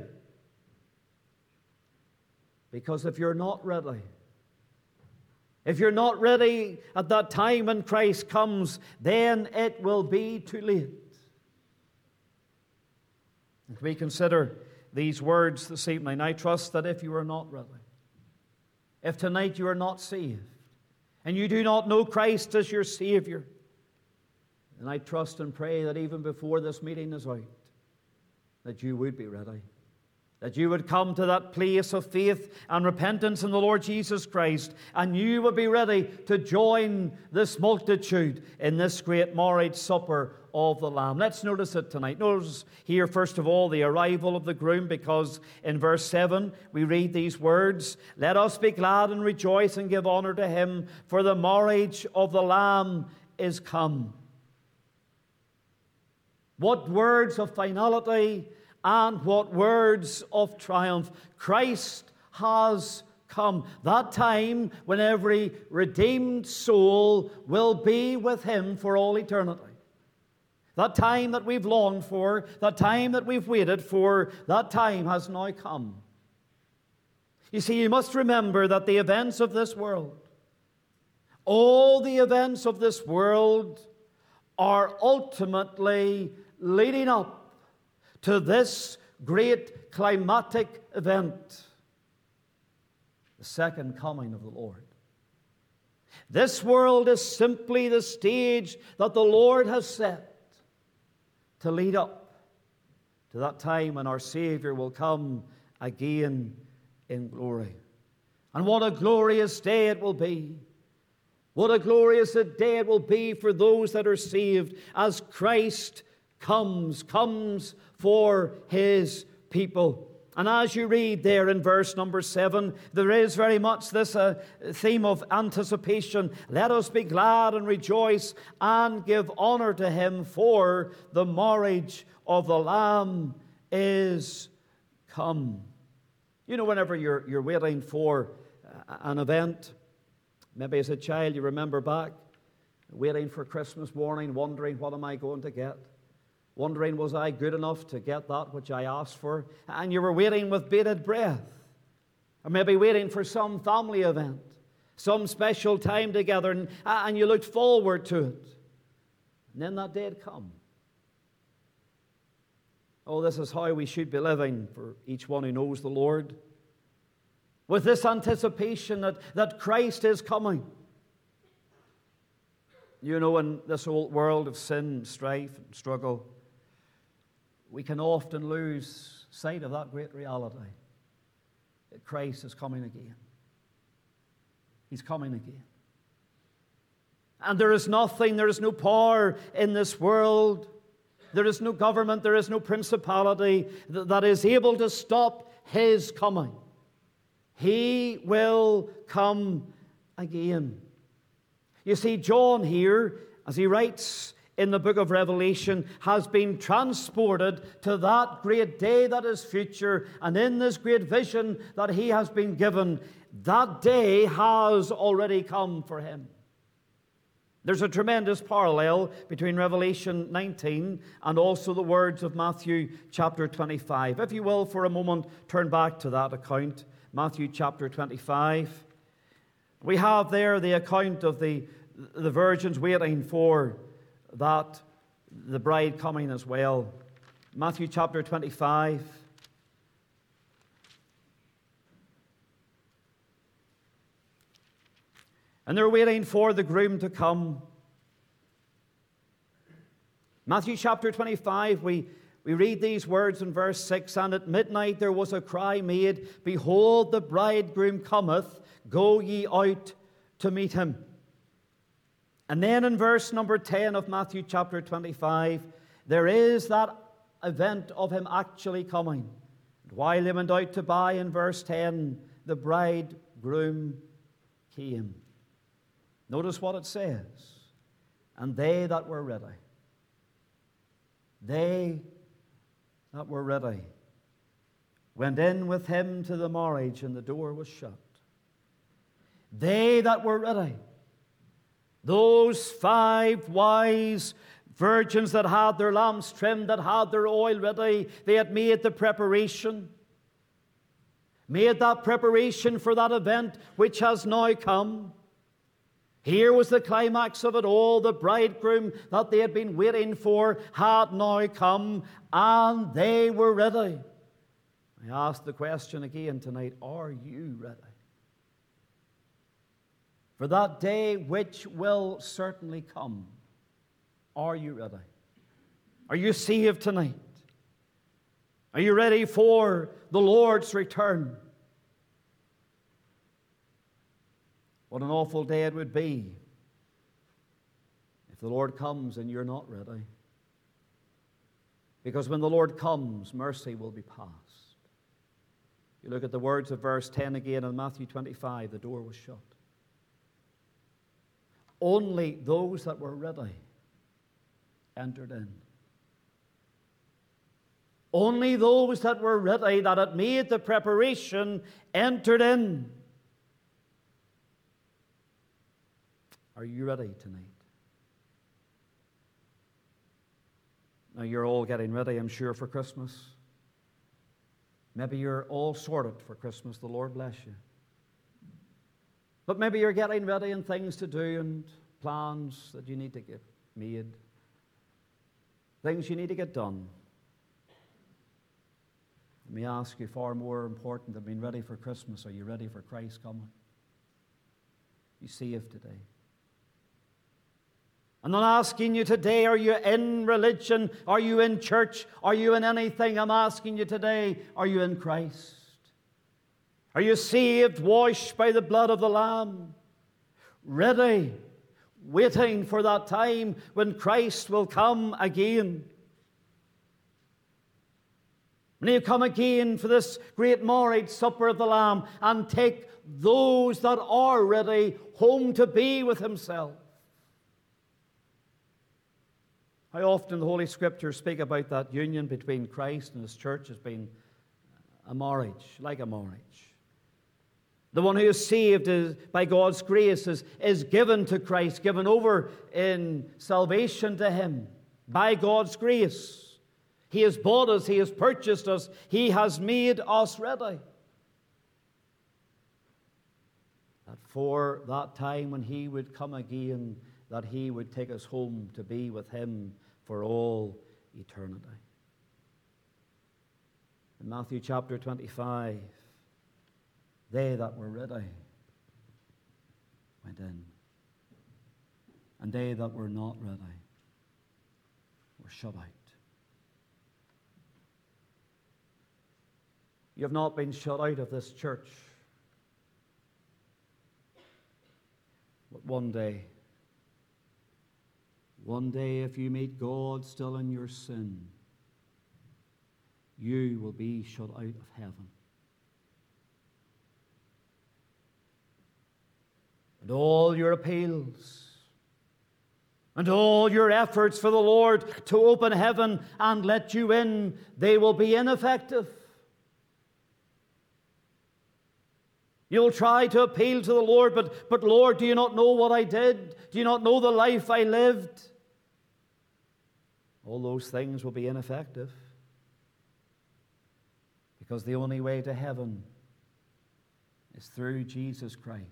Because if you're not ready, if you're not ready at that time when Christ comes, then it will be too late. If we consider these words this evening, I trust that if you are not ready, if tonight you are not saved, and you do not know Christ as your Savior, then I trust and pray that even before this meeting is out, that you would be ready, that you would come to that place of faith and repentance in the Lord Jesus Christ, and you would be ready to join this multitude in this great marriage supper of the Lamb. Let's notice it tonight. Notice here, first of all, the arrival of the groom, because in verse 7 we read these words, "Let us be glad and rejoice and give honor to him, for the marriage of the Lamb is come." What words of finality and what words of triumph. Christ has come. That time when every redeemed soul will be with him for all eternity. That time that we've longed for, that time that we've waited for, that time has now come. You see, you must remember that the events of this world, all the events of this world, are ultimately leading up to this great climatic event, the second coming of the Lord. This world is simply the stage that the Lord has set to lead up to that time when our Savior will come again in glory. And what a glorious day it will be. What a glorious day it will be for those that are saved as Christ comes for his people. And as you read there in verse number 7, there is very much this theme of anticipation. Let us be glad and rejoice and give honor to him, for the marriage of the Lamb is come. You know, whenever you're waiting for an event, maybe as a child you remember back, waiting for Christmas morning, wondering, what am I going to get? Wondering, was I good enough to get that which I asked for? And you were waiting with bated breath. Or maybe waiting for some family event, some special time together, and you looked forward to it. And then that day had come. Oh, this is how we should be living for each one who knows the Lord. With this anticipation that Christ is coming. You know, in this old world of sin, strife, and struggle, we can often lose sight of that great reality, that Christ is coming again. He's coming again. And there is nothing, there is no power in this world, there is no government, there is no principality that is able to stop his coming. He will come again. You see, John here, as he writes in the book of Revelation, has been transported to that great day that is future, and in this great vision that he has been given, that day has already come for him. There's a tremendous parallel between Revelation 19 and also the words of Matthew chapter 25. If you will, for a moment, turn back to that account, Matthew chapter 25. We have there the account of the virgins waiting for that, the bride coming as well. Matthew chapter 25. And they're waiting for the groom to come. Matthew chapter 25, we read these words in verse 6, "And at midnight there was a cry made, Behold, the bridegroom cometh, go ye out to meet him." And then in verse number 10 of Matthew chapter 25, there is that event of him actually coming. And while they went out to buy, in verse 10, the bridegroom came. Notice what it says. And they that were ready, went in with him to the marriage, and the door was shut. They that were ready, those 5 wise virgins that had their lamps trimmed, that had their oil ready, they had made the preparation, made that preparation for that event which has now come. Here was the climax of it all. The bridegroom that they had been waiting for had now come, and they were ready. I ask the question again tonight, are you ready? For that day which will certainly come, are you ready? Are you saved tonight? Are you ready for the Lord's return? What an awful day it would be if the Lord comes and you're not ready. Because when the Lord comes, mercy will be past. You look at the words of verse 10 again in Matthew 25, the door was shut. Only those that were ready entered in. Only those that were ready, that had made the preparation, entered in. Are you ready tonight? Now you're all getting ready, I'm sure, for Christmas. Maybe you're all sorted for Christmas. The Lord bless you. But maybe you're getting ready and things to do and plans that you need to get made. Things you need to get done. Let me ask you, far more important than being ready for Christmas, are you ready for Christ coming? You saved today? I'm not asking you today, are you in religion? Are you in church? Are you in anything? I'm asking you today, are you in Christ? Are you saved, washed by the blood of the Lamb? Ready, waiting for that time when Christ will come again. When He'll come again for this great marriage supper of the Lamb and take those that are ready home to be with Himself. How often the Holy Scriptures speak about that union between Christ and His church as being a marriage, like a marriage. The one who is saved by God's grace is given to Christ, given over in salvation to Him by God's grace. He has bought us, He has purchased us, He has made us ready. That for that time when He would come again, that He would take us home to be with Him for all eternity. In Matthew chapter 25, they that were ready went in, and they that were not ready were shut out. You have not been shut out of this church, but one day, if you meet God still in your sin, you will be shut out of heaven. And all your appeals and all your efforts for the Lord to open heaven and let you in, they will be ineffective. You'll try to appeal to the Lord, but Lord, do you not know what I did? Do you not know the life I lived? All those things will be ineffective, because the only way to heaven is through Jesus Christ.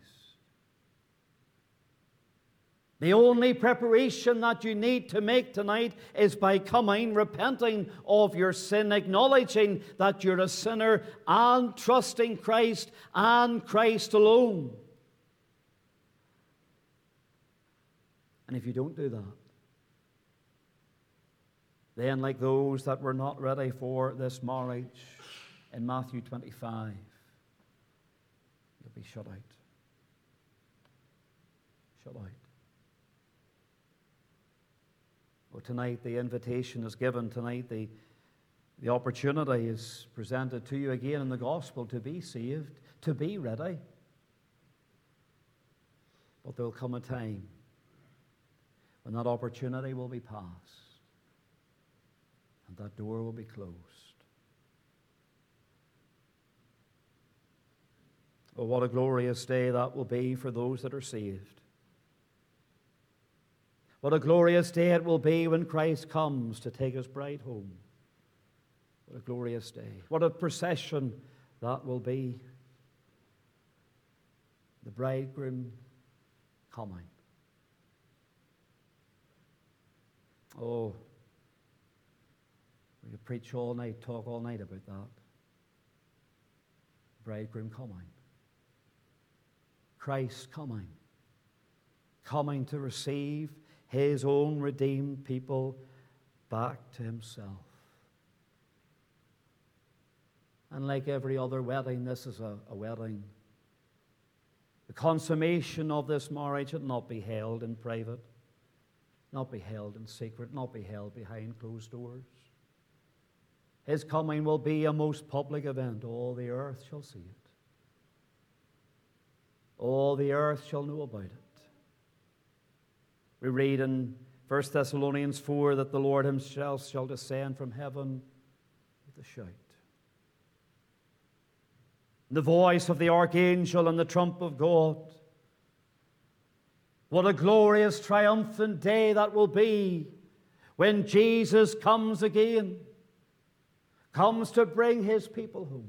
The only preparation that you need to make tonight is by coming, repenting of your sin, acknowledging that you're a sinner, and trusting Christ and Christ alone. And if you don't do that, then like those that were not ready for this marriage in Matthew 25, you'll be shut out. Shut out. Well, tonight the invitation is given. Tonight the opportunity is presented to you again in the gospel to be saved, to be ready. But there will come a time when that opportunity will be past and that door will be closed. Oh, what a glorious day that will be for those that are saved. What a glorious day it will be when Christ comes to take His bride home. What a glorious day. What a procession that will be. The bridegroom coming. Oh, we could preach all night, talk all night about that. bridegroom coming. Christ coming. Coming to receive his own redeemed people back to himself. And like every other wedding, this is a wedding. The consummation of this marriage will not be held in private, not be held in secret, not be held behind closed doors. His coming will be a most public event. All the earth shall see it. All the earth shall know about it. We read in 1 Thessalonians 4 that the Lord himself shall descend from heaven with a shout. The voice of the archangel and the trump of God. What a glorious, triumphant day that will be when Jesus comes again, comes to bring his people home.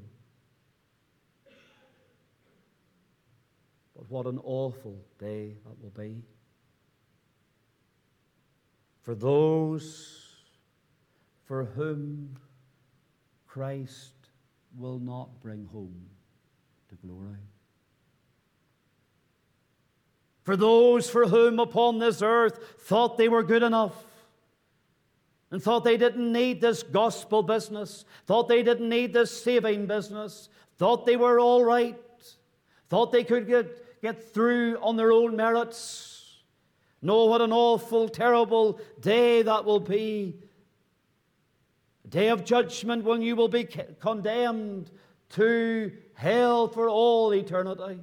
But what an awful day that will be for those for whom Christ will not bring home to glory. For those for whom upon this earth thought they were good enough and thought they didn't need this gospel business, thought they didn't need this saving business, thought they were all right, thought they could get through on their own merits. Know what an awful, terrible day that will be. A day of judgment when you will be condemned to hell for all eternity.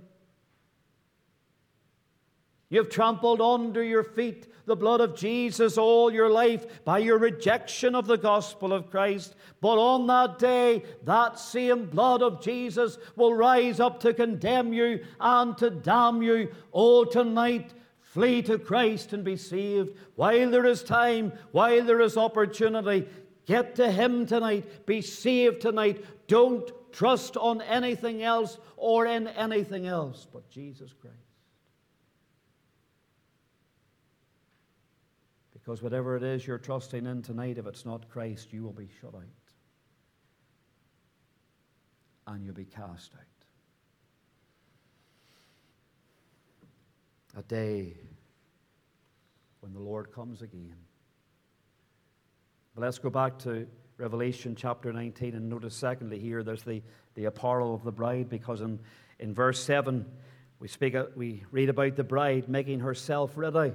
You've trampled under your feet the blood of Jesus all your life by your rejection of the gospel of Christ. But on that day, that same blood of Jesus will rise up to condemn you and to damn you. Oh, tonight, flee to Christ and be saved. While there is time, while there is opportunity, get to him tonight. Be saved tonight. Don't trust on anything else or in anything else but Jesus Christ. Because whatever it is you're trusting in tonight, if it's not Christ, you will be shut out. And you'll be cast out. A day when the Lord comes again. But let's go back to Revelation chapter 19 and notice secondly here there's the apparel of the bride, because in verse 7 we read about the bride making herself ready.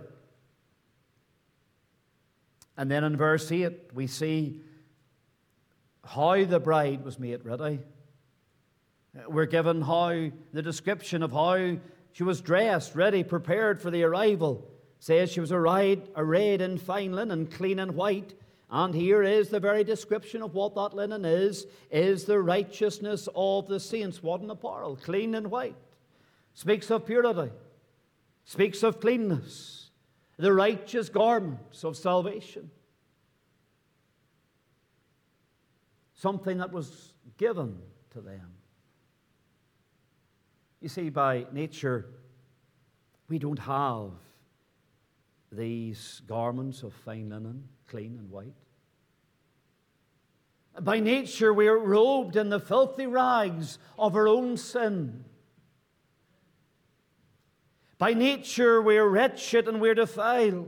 And then in verse 8 we see how the bride was made ready. We're given the description of how she was dressed, ready, prepared for the arrival. It says she was arrayed in fine linen, clean and white. And here is the very description of what that linen is the righteousness of the saints. What an apparel, clean and white. Speaks of purity, speaks of cleanness, the righteous garments of salvation. Something that was given to them. You see, by nature, we don't have these garments of fine linen, clean and white. By nature, we are robed in the filthy rags of our own sin. By nature, we are wretched and we're defiled.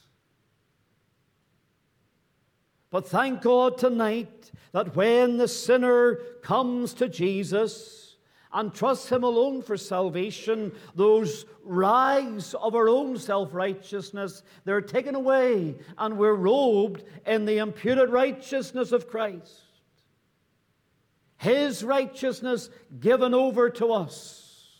But thank God tonight that when the sinner comes to Jesus and trusts him alone for salvation, those rags of our own self-righteousness, they're taken away and we're robed in the imputed righteousness of Christ. His righteousness given over to us.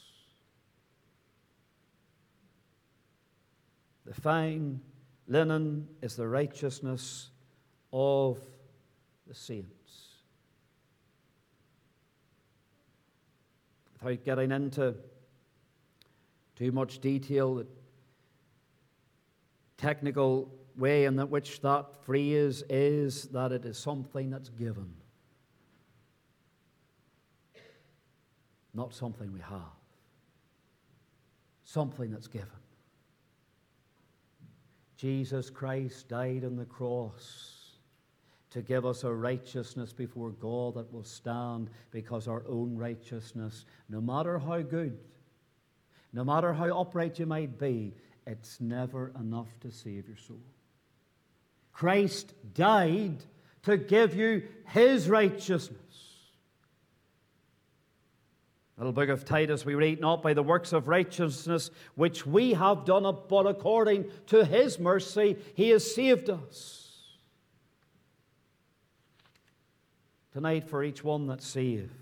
The fine linen is the righteousness of the saints. Without getting into too much detail, the technical way in which that phrase is that it is something that's given, not something we have. Something that's given. Jesus Christ died on the cross. to give us a righteousness before God that will stand, because our own righteousness, no matter how good, no matter how upright you might be, it's never enough to save your soul. Christ died to give you His righteousness. Little book of Titus, we read, not by the works of righteousness which we have done, but according to His mercy He has saved us. Tonight, for each one that's saved,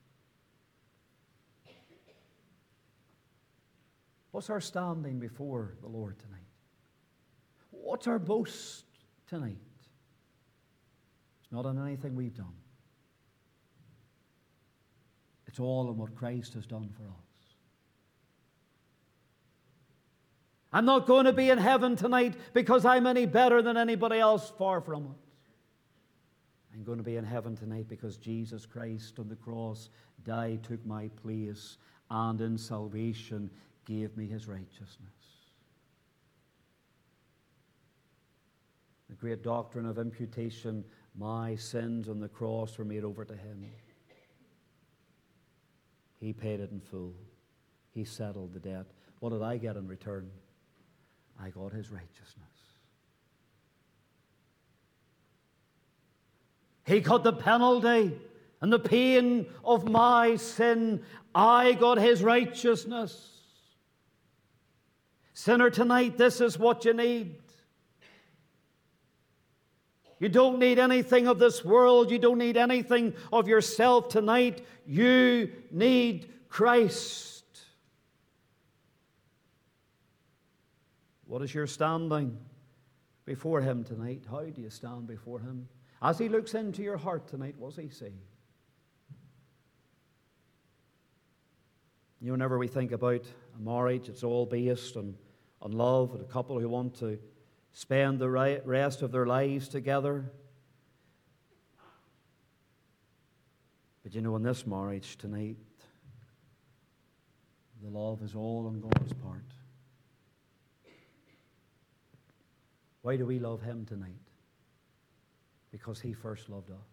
what's our standing before the Lord tonight? What's our boast tonight? It's not on anything we've done. It's all in what Christ has done for us. I'm not going to be in heaven tonight because I'm any better than anybody else. Far from it. I'm going to be in heaven tonight because Jesus Christ on the cross died, took my place, and in salvation gave me His righteousness. The great doctrine of imputation, my sins on the cross were made over to Him. He paid it in full. He settled the debt. What did I get in return? I got His righteousness. He got the penalty and the pain of my sin. I got His righteousness. Sinner, tonight, this is what you need. You don't need anything of this world. You don't need anything of yourself tonight. You need Christ. What is your standing before Him tonight? How do you stand before Him? As He looks into your heart tonight, what does He say? You know, whenever we think about a marriage, it's all based on love, and a couple who want to spend the rest of their lives together. But you know, in this marriage tonight, the love is all on God's part. Why do we love Him tonight? Because He first loved us.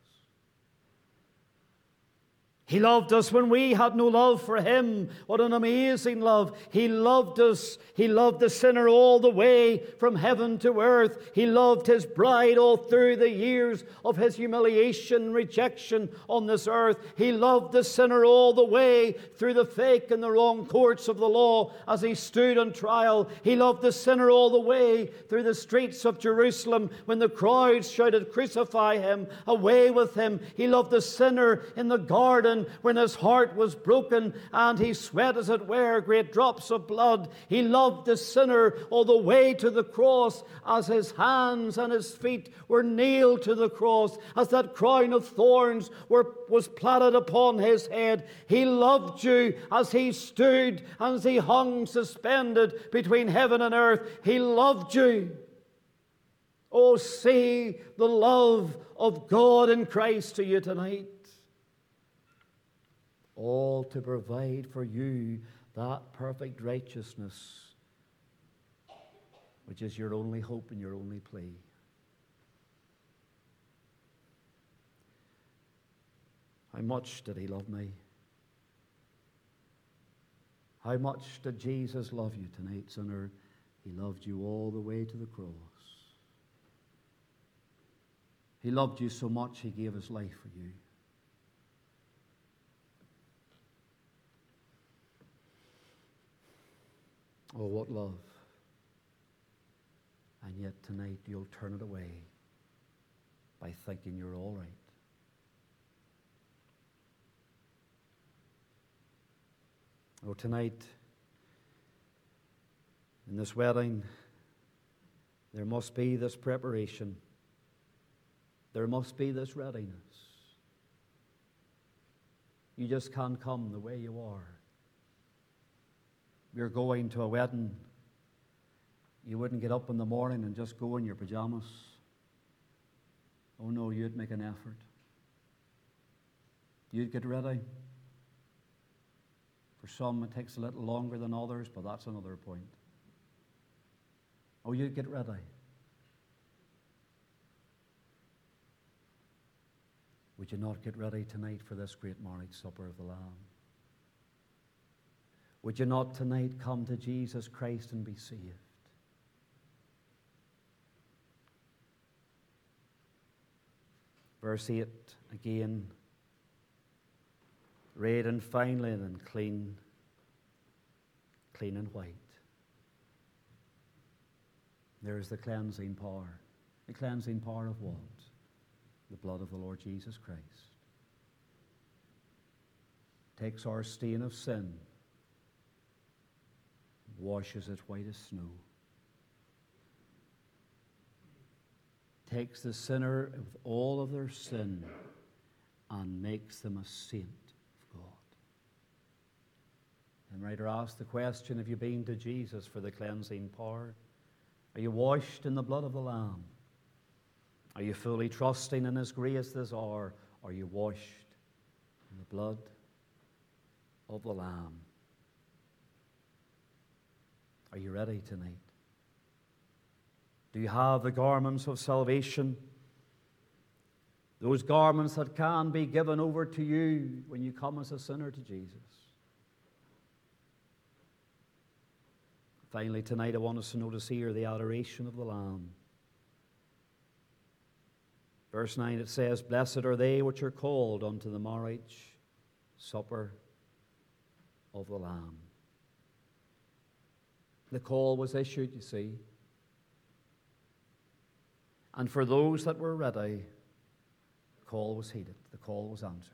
He loved us when we had no love for Him. What an amazing love. He loved us. He loved the sinner all the way from heaven to earth. He loved His bride all through the years of His humiliation and rejection on this earth. He loved the sinner all the way through the fake and the wrong courts of the law as He stood on trial. He loved the sinner all the way through the streets of Jerusalem when the crowds shouted, "Crucify Him, away with Him." He loved the sinner in the garden when his heart was broken and he sweat, as it were, great drops of blood. He loved the sinner all the way to the cross as his hands and his feet were nailed to the cross, as that crown of thorns was platted upon his head. He loved you as he stood, as he hung suspended between heaven and earth. He loved you. Oh, see the love of God in Christ to you tonight. All to provide for you that perfect righteousness, which is your only hope and your only plea. How much did He love me? How much did Jesus love you tonight, sinner? He loved you all the way to the cross. He loved you so much He gave His life for you. Oh, what love. And yet tonight you'll turn it away by thinking you're all right. Oh, tonight, in this wedding, there must be this preparation. There must be this readiness. You just can't come the way you are. You're going to a wedding. You wouldn't get up in the morning and just go in your pajamas. Oh no, you'd make an effort. You'd get ready. For some it takes a little longer than others, but that's another point. Oh, you'd get ready. Would you not get ready tonight for this great marriage supper of the Lamb? Would you not tonight come to Jesus Christ and be saved? Verse 8 again. Red and fine linen, clean and white. There is the cleansing power. The cleansing power of what? The blood of the Lord Jesus Christ. Takes our stain of sin, washes it white as snow. Takes the sinner with all of their sin and makes them a saint of God. And writer asked the question, have you been to Jesus for the cleansing power? Are you washed in the blood of the Lamb? Are you fully trusting in His grace this hour? Are you washed in the blood of the Lamb? Are you ready tonight? Do you have the garments of salvation? Those garments that can be given over to you when you come as a sinner to Jesus. Finally, tonight I want us to notice here the adoration of the Lamb. Verse 9, it says, blessed are they which are called unto the marriage supper of the Lamb. The call was issued, you see. And for those that were ready, the call was heeded, the call was answered.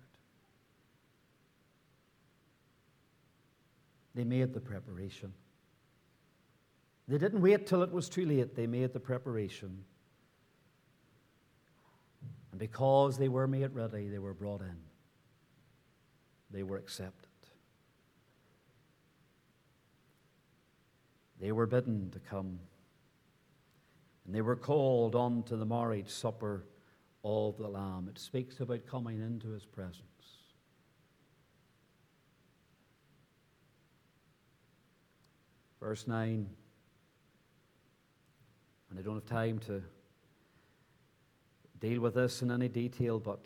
They made the preparation. They didn't wait till it was too late. They made the preparation. And because they were made ready, they were brought in. They were accepted. They were bidden to come. And they were called on to the marriage supper of the Lamb. It speaks about coming into His presence. Verse 9, and I don't have time to deal with this in any detail, but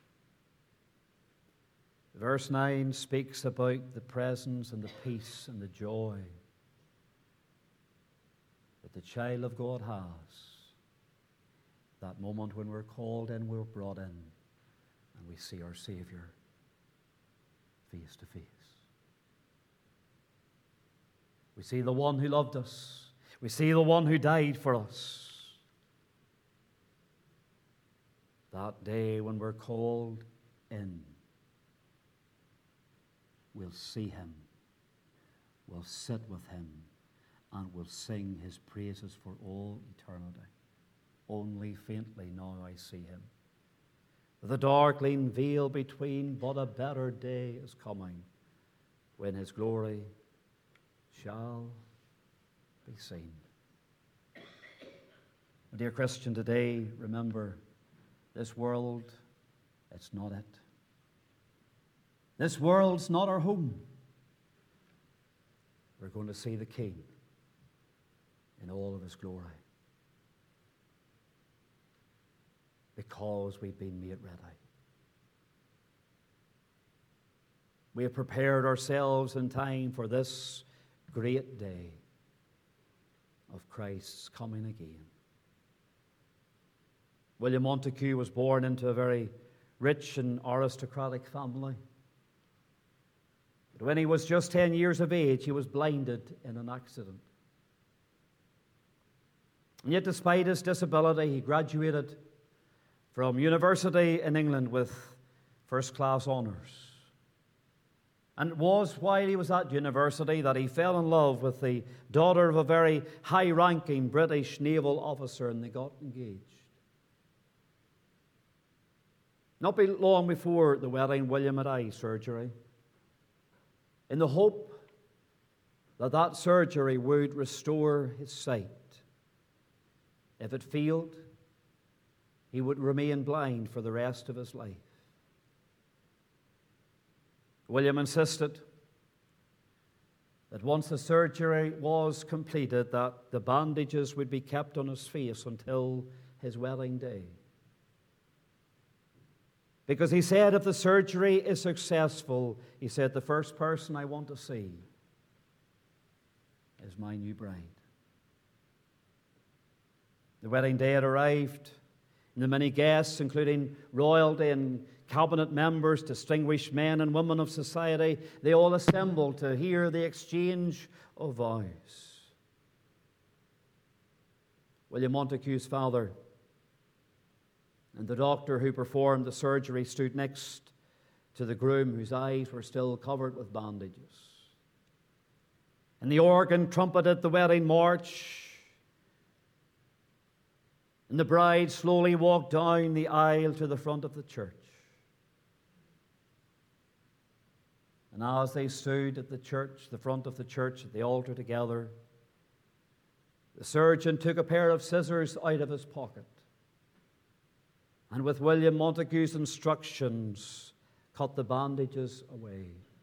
verse 9 speaks about the presence and the peace and the joy that the child of God has. That moment when we're called in, we're brought in, and we see our Savior face to face. We see the one who loved us. We see the one who died for us. That day when we're called in, we'll see Him, we'll sit with Him, and we'll sing His praises for all eternity. Only faintly now I see Him. The darkling veil between, but a better day is coming when His glory shall be seen. My dear Christian, today, remember, this world, it's not it. This world's not our home. We're going to see the King in all of His glory, because we've been made ready. We have prepared ourselves in time for this great day of Christ's coming again. William Montague was born into a very rich and aristocratic family. But when he was just 10 years of age, he was blinded in an accident. And yet, despite his disability, he graduated from university in England with first-class honours. And it was while he was at university that he fell in love with the daughter of a very high-ranking British naval officer, and they got engaged. Not long before the wedding, William had eye surgery, in the hope that that surgery would restore his sight. If it failed, he would remain blind for the rest of his life. William insisted that once the surgery was completed, that the bandages would be kept on his face until his wedding day. Because he said if the surgery is successful, he said the first person I want to see is my new bride. The wedding day had arrived, and the many guests, including royalty and cabinet members, distinguished men and women of society, they all assembled to hear the exchange of vows. William Montagu's father and the doctor who performed the surgery stood next to the groom, whose eyes were still covered with bandages. And the organ trumpeted the wedding march, and the bride slowly walked down the aisle to the front of the church. And as they stood at the front of the church, at the altar together, the surgeon took a pair of scissors out of his pocket, and with William Montagu's instructions, cut the bandages away.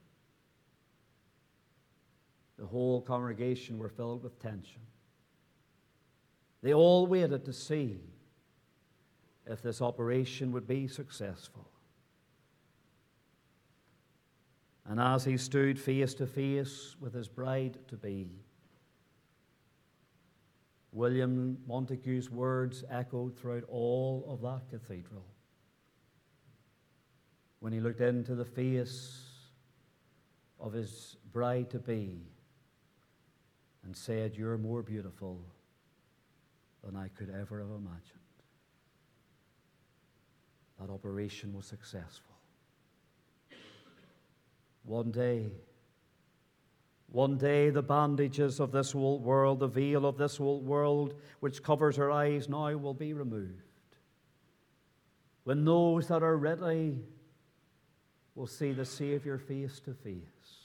The whole congregation were filled with tension. They all waited to see if this operation would be successful. And as he stood face to face with his bride-to-be, William Montagu's words echoed throughout all of that cathedral. When he looked into the face of his bride-to-be and said, "You're more beautiful than I could ever have imagined." That operation was successful. One day, the bandages of this old world, the veil of this old world which covers our eyes now, will be removed. When those that are ready will see the Savior face to face,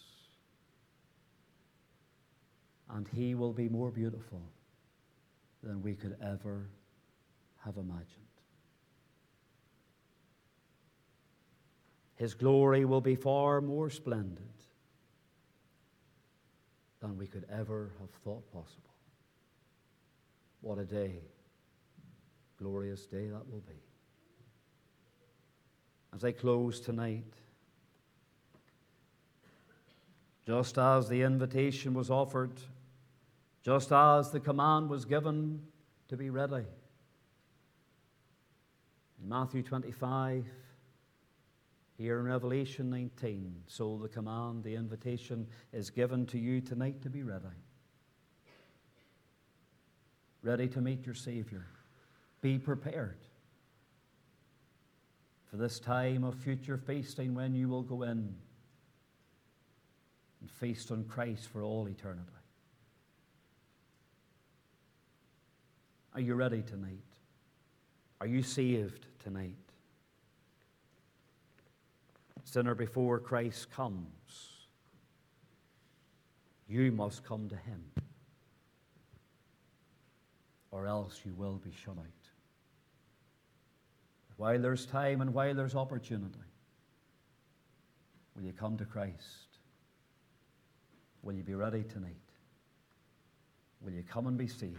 and He will be more beautiful than we could ever have imagined. His glory will be far more splendid than we could ever have thought possible. What a day, glorious day that will be. As I close tonight, just as the invitation was offered, just as the command was given to be ready, in Matthew 25, here in Revelation 19, so the command, the invitation is given to you tonight to be ready. Ready to meet your Savior. Be prepared for this time of future feasting when you will go in and feast on Christ for all eternity. Are you ready tonight? Are you saved tonight? Sinner, before Christ comes, you must come to Him, or else you will be shut out. While there's time and while there's opportunity, will you come to Christ? Will you be ready tonight? Will you come and be saved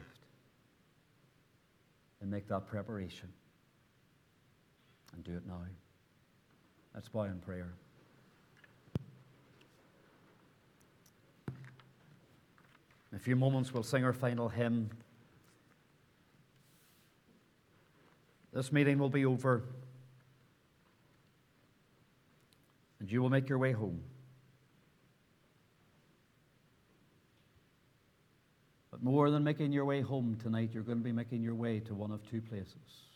and make that preparation? And do it now. Let's bow in prayer. In a few moments, we'll sing our final hymn. This meeting will be over, and you will make your way home. But more than making your way home tonight, you're going to be making your way to one of two places: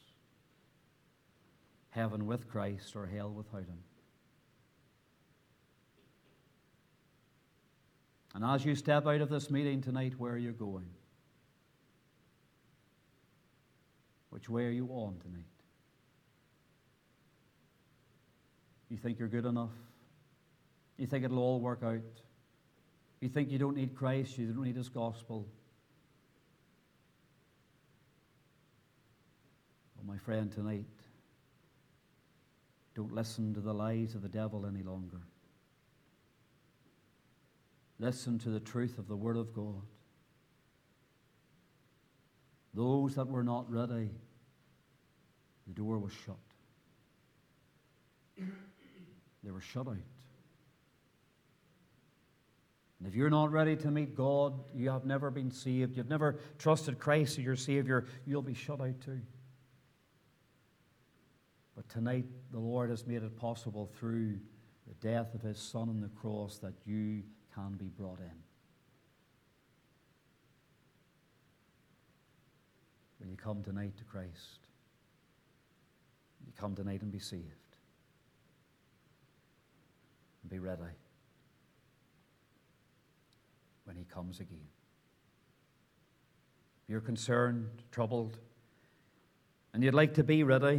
heaven with Christ or hell without Him. And as you step out of this meeting tonight, where are you going? Which way are you on tonight? You think you're good enough? You think it'll all work out? You think you don't need Christ, you don't need His gospel? Well, my friend, tonight, don't listen to the lies of the devil any longer. Listen to the truth of the Word of God. Those that were not ready, the door was shut. They were shut out. And if you're not ready to meet God, you have never been saved, you've never trusted Christ as your Savior, you'll be shut out too. But tonight, the Lord has made it possible through the death of His Son on the cross that you can be brought in. Will you come tonight to Christ? Will you come tonight and be saved? And be ready when He comes again. If you're concerned, troubled, and you'd like to be ready,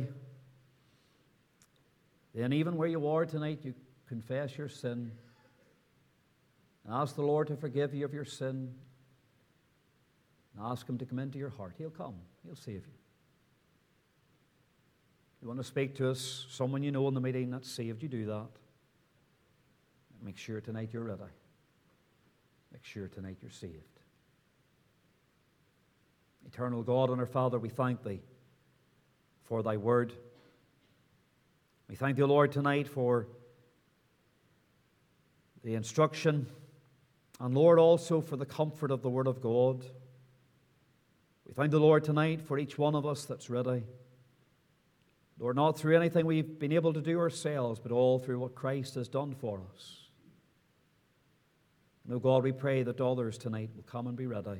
then even where you are tonight, you confess your sin and ask the Lord to forgive you of your sin and ask Him to come into your heart. He'll come. He'll save you. If you want to speak to us, someone you know in the meeting that's saved, you do that. Make sure tonight you're ready. Make sure tonight you're saved. Eternal God and our Father, we thank Thee for Thy word. We thank Thee, Lord, tonight for the instruction, and Lord, also for the comfort of the Word of God. We thank the Lord tonight for each one of us that's ready. Lord, not through anything we've been able to do ourselves, but all through what Christ has done for us. And, oh God, we pray that others tonight will come and be ready.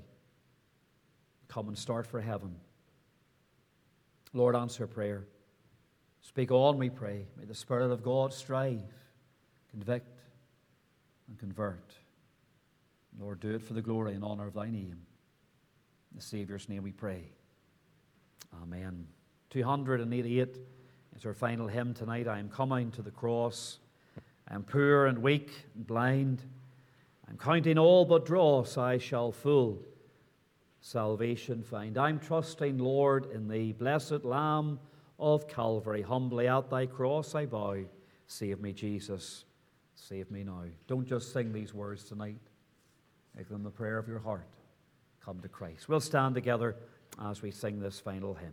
Come and start for heaven. Lord, answer prayer. Speak on, we pray. May the Spirit of God strive, convict, and convert. Lord, do it for the glory and honor of Thy name. In the Saviour's name we pray. Amen. 288 is our final hymn tonight. I am coming to the cross. I am poor and weak and blind. I am counting all but dross. I shall full salvation find. I'm trusting, Lord, in Thee, blessed Lamb of Calvary. Humbly at Thy cross I bow. Save me, Jesus. Save me now. Don't just sing these words tonight. Make them the prayer of your heart. Come to Christ. We'll stand together as we sing this final hymn.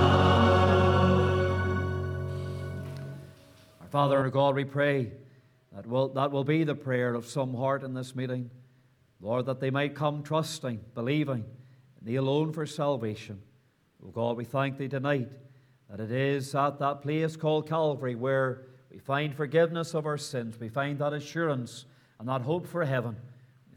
Father, our God, we pray That will be the prayer of some heart in this meeting. Lord, that they might come trusting, believing in Thee alone for salvation. Oh God, we thank Thee tonight that it is at that place called Calvary where we find forgiveness of our sins. We find that assurance and that hope for heaven.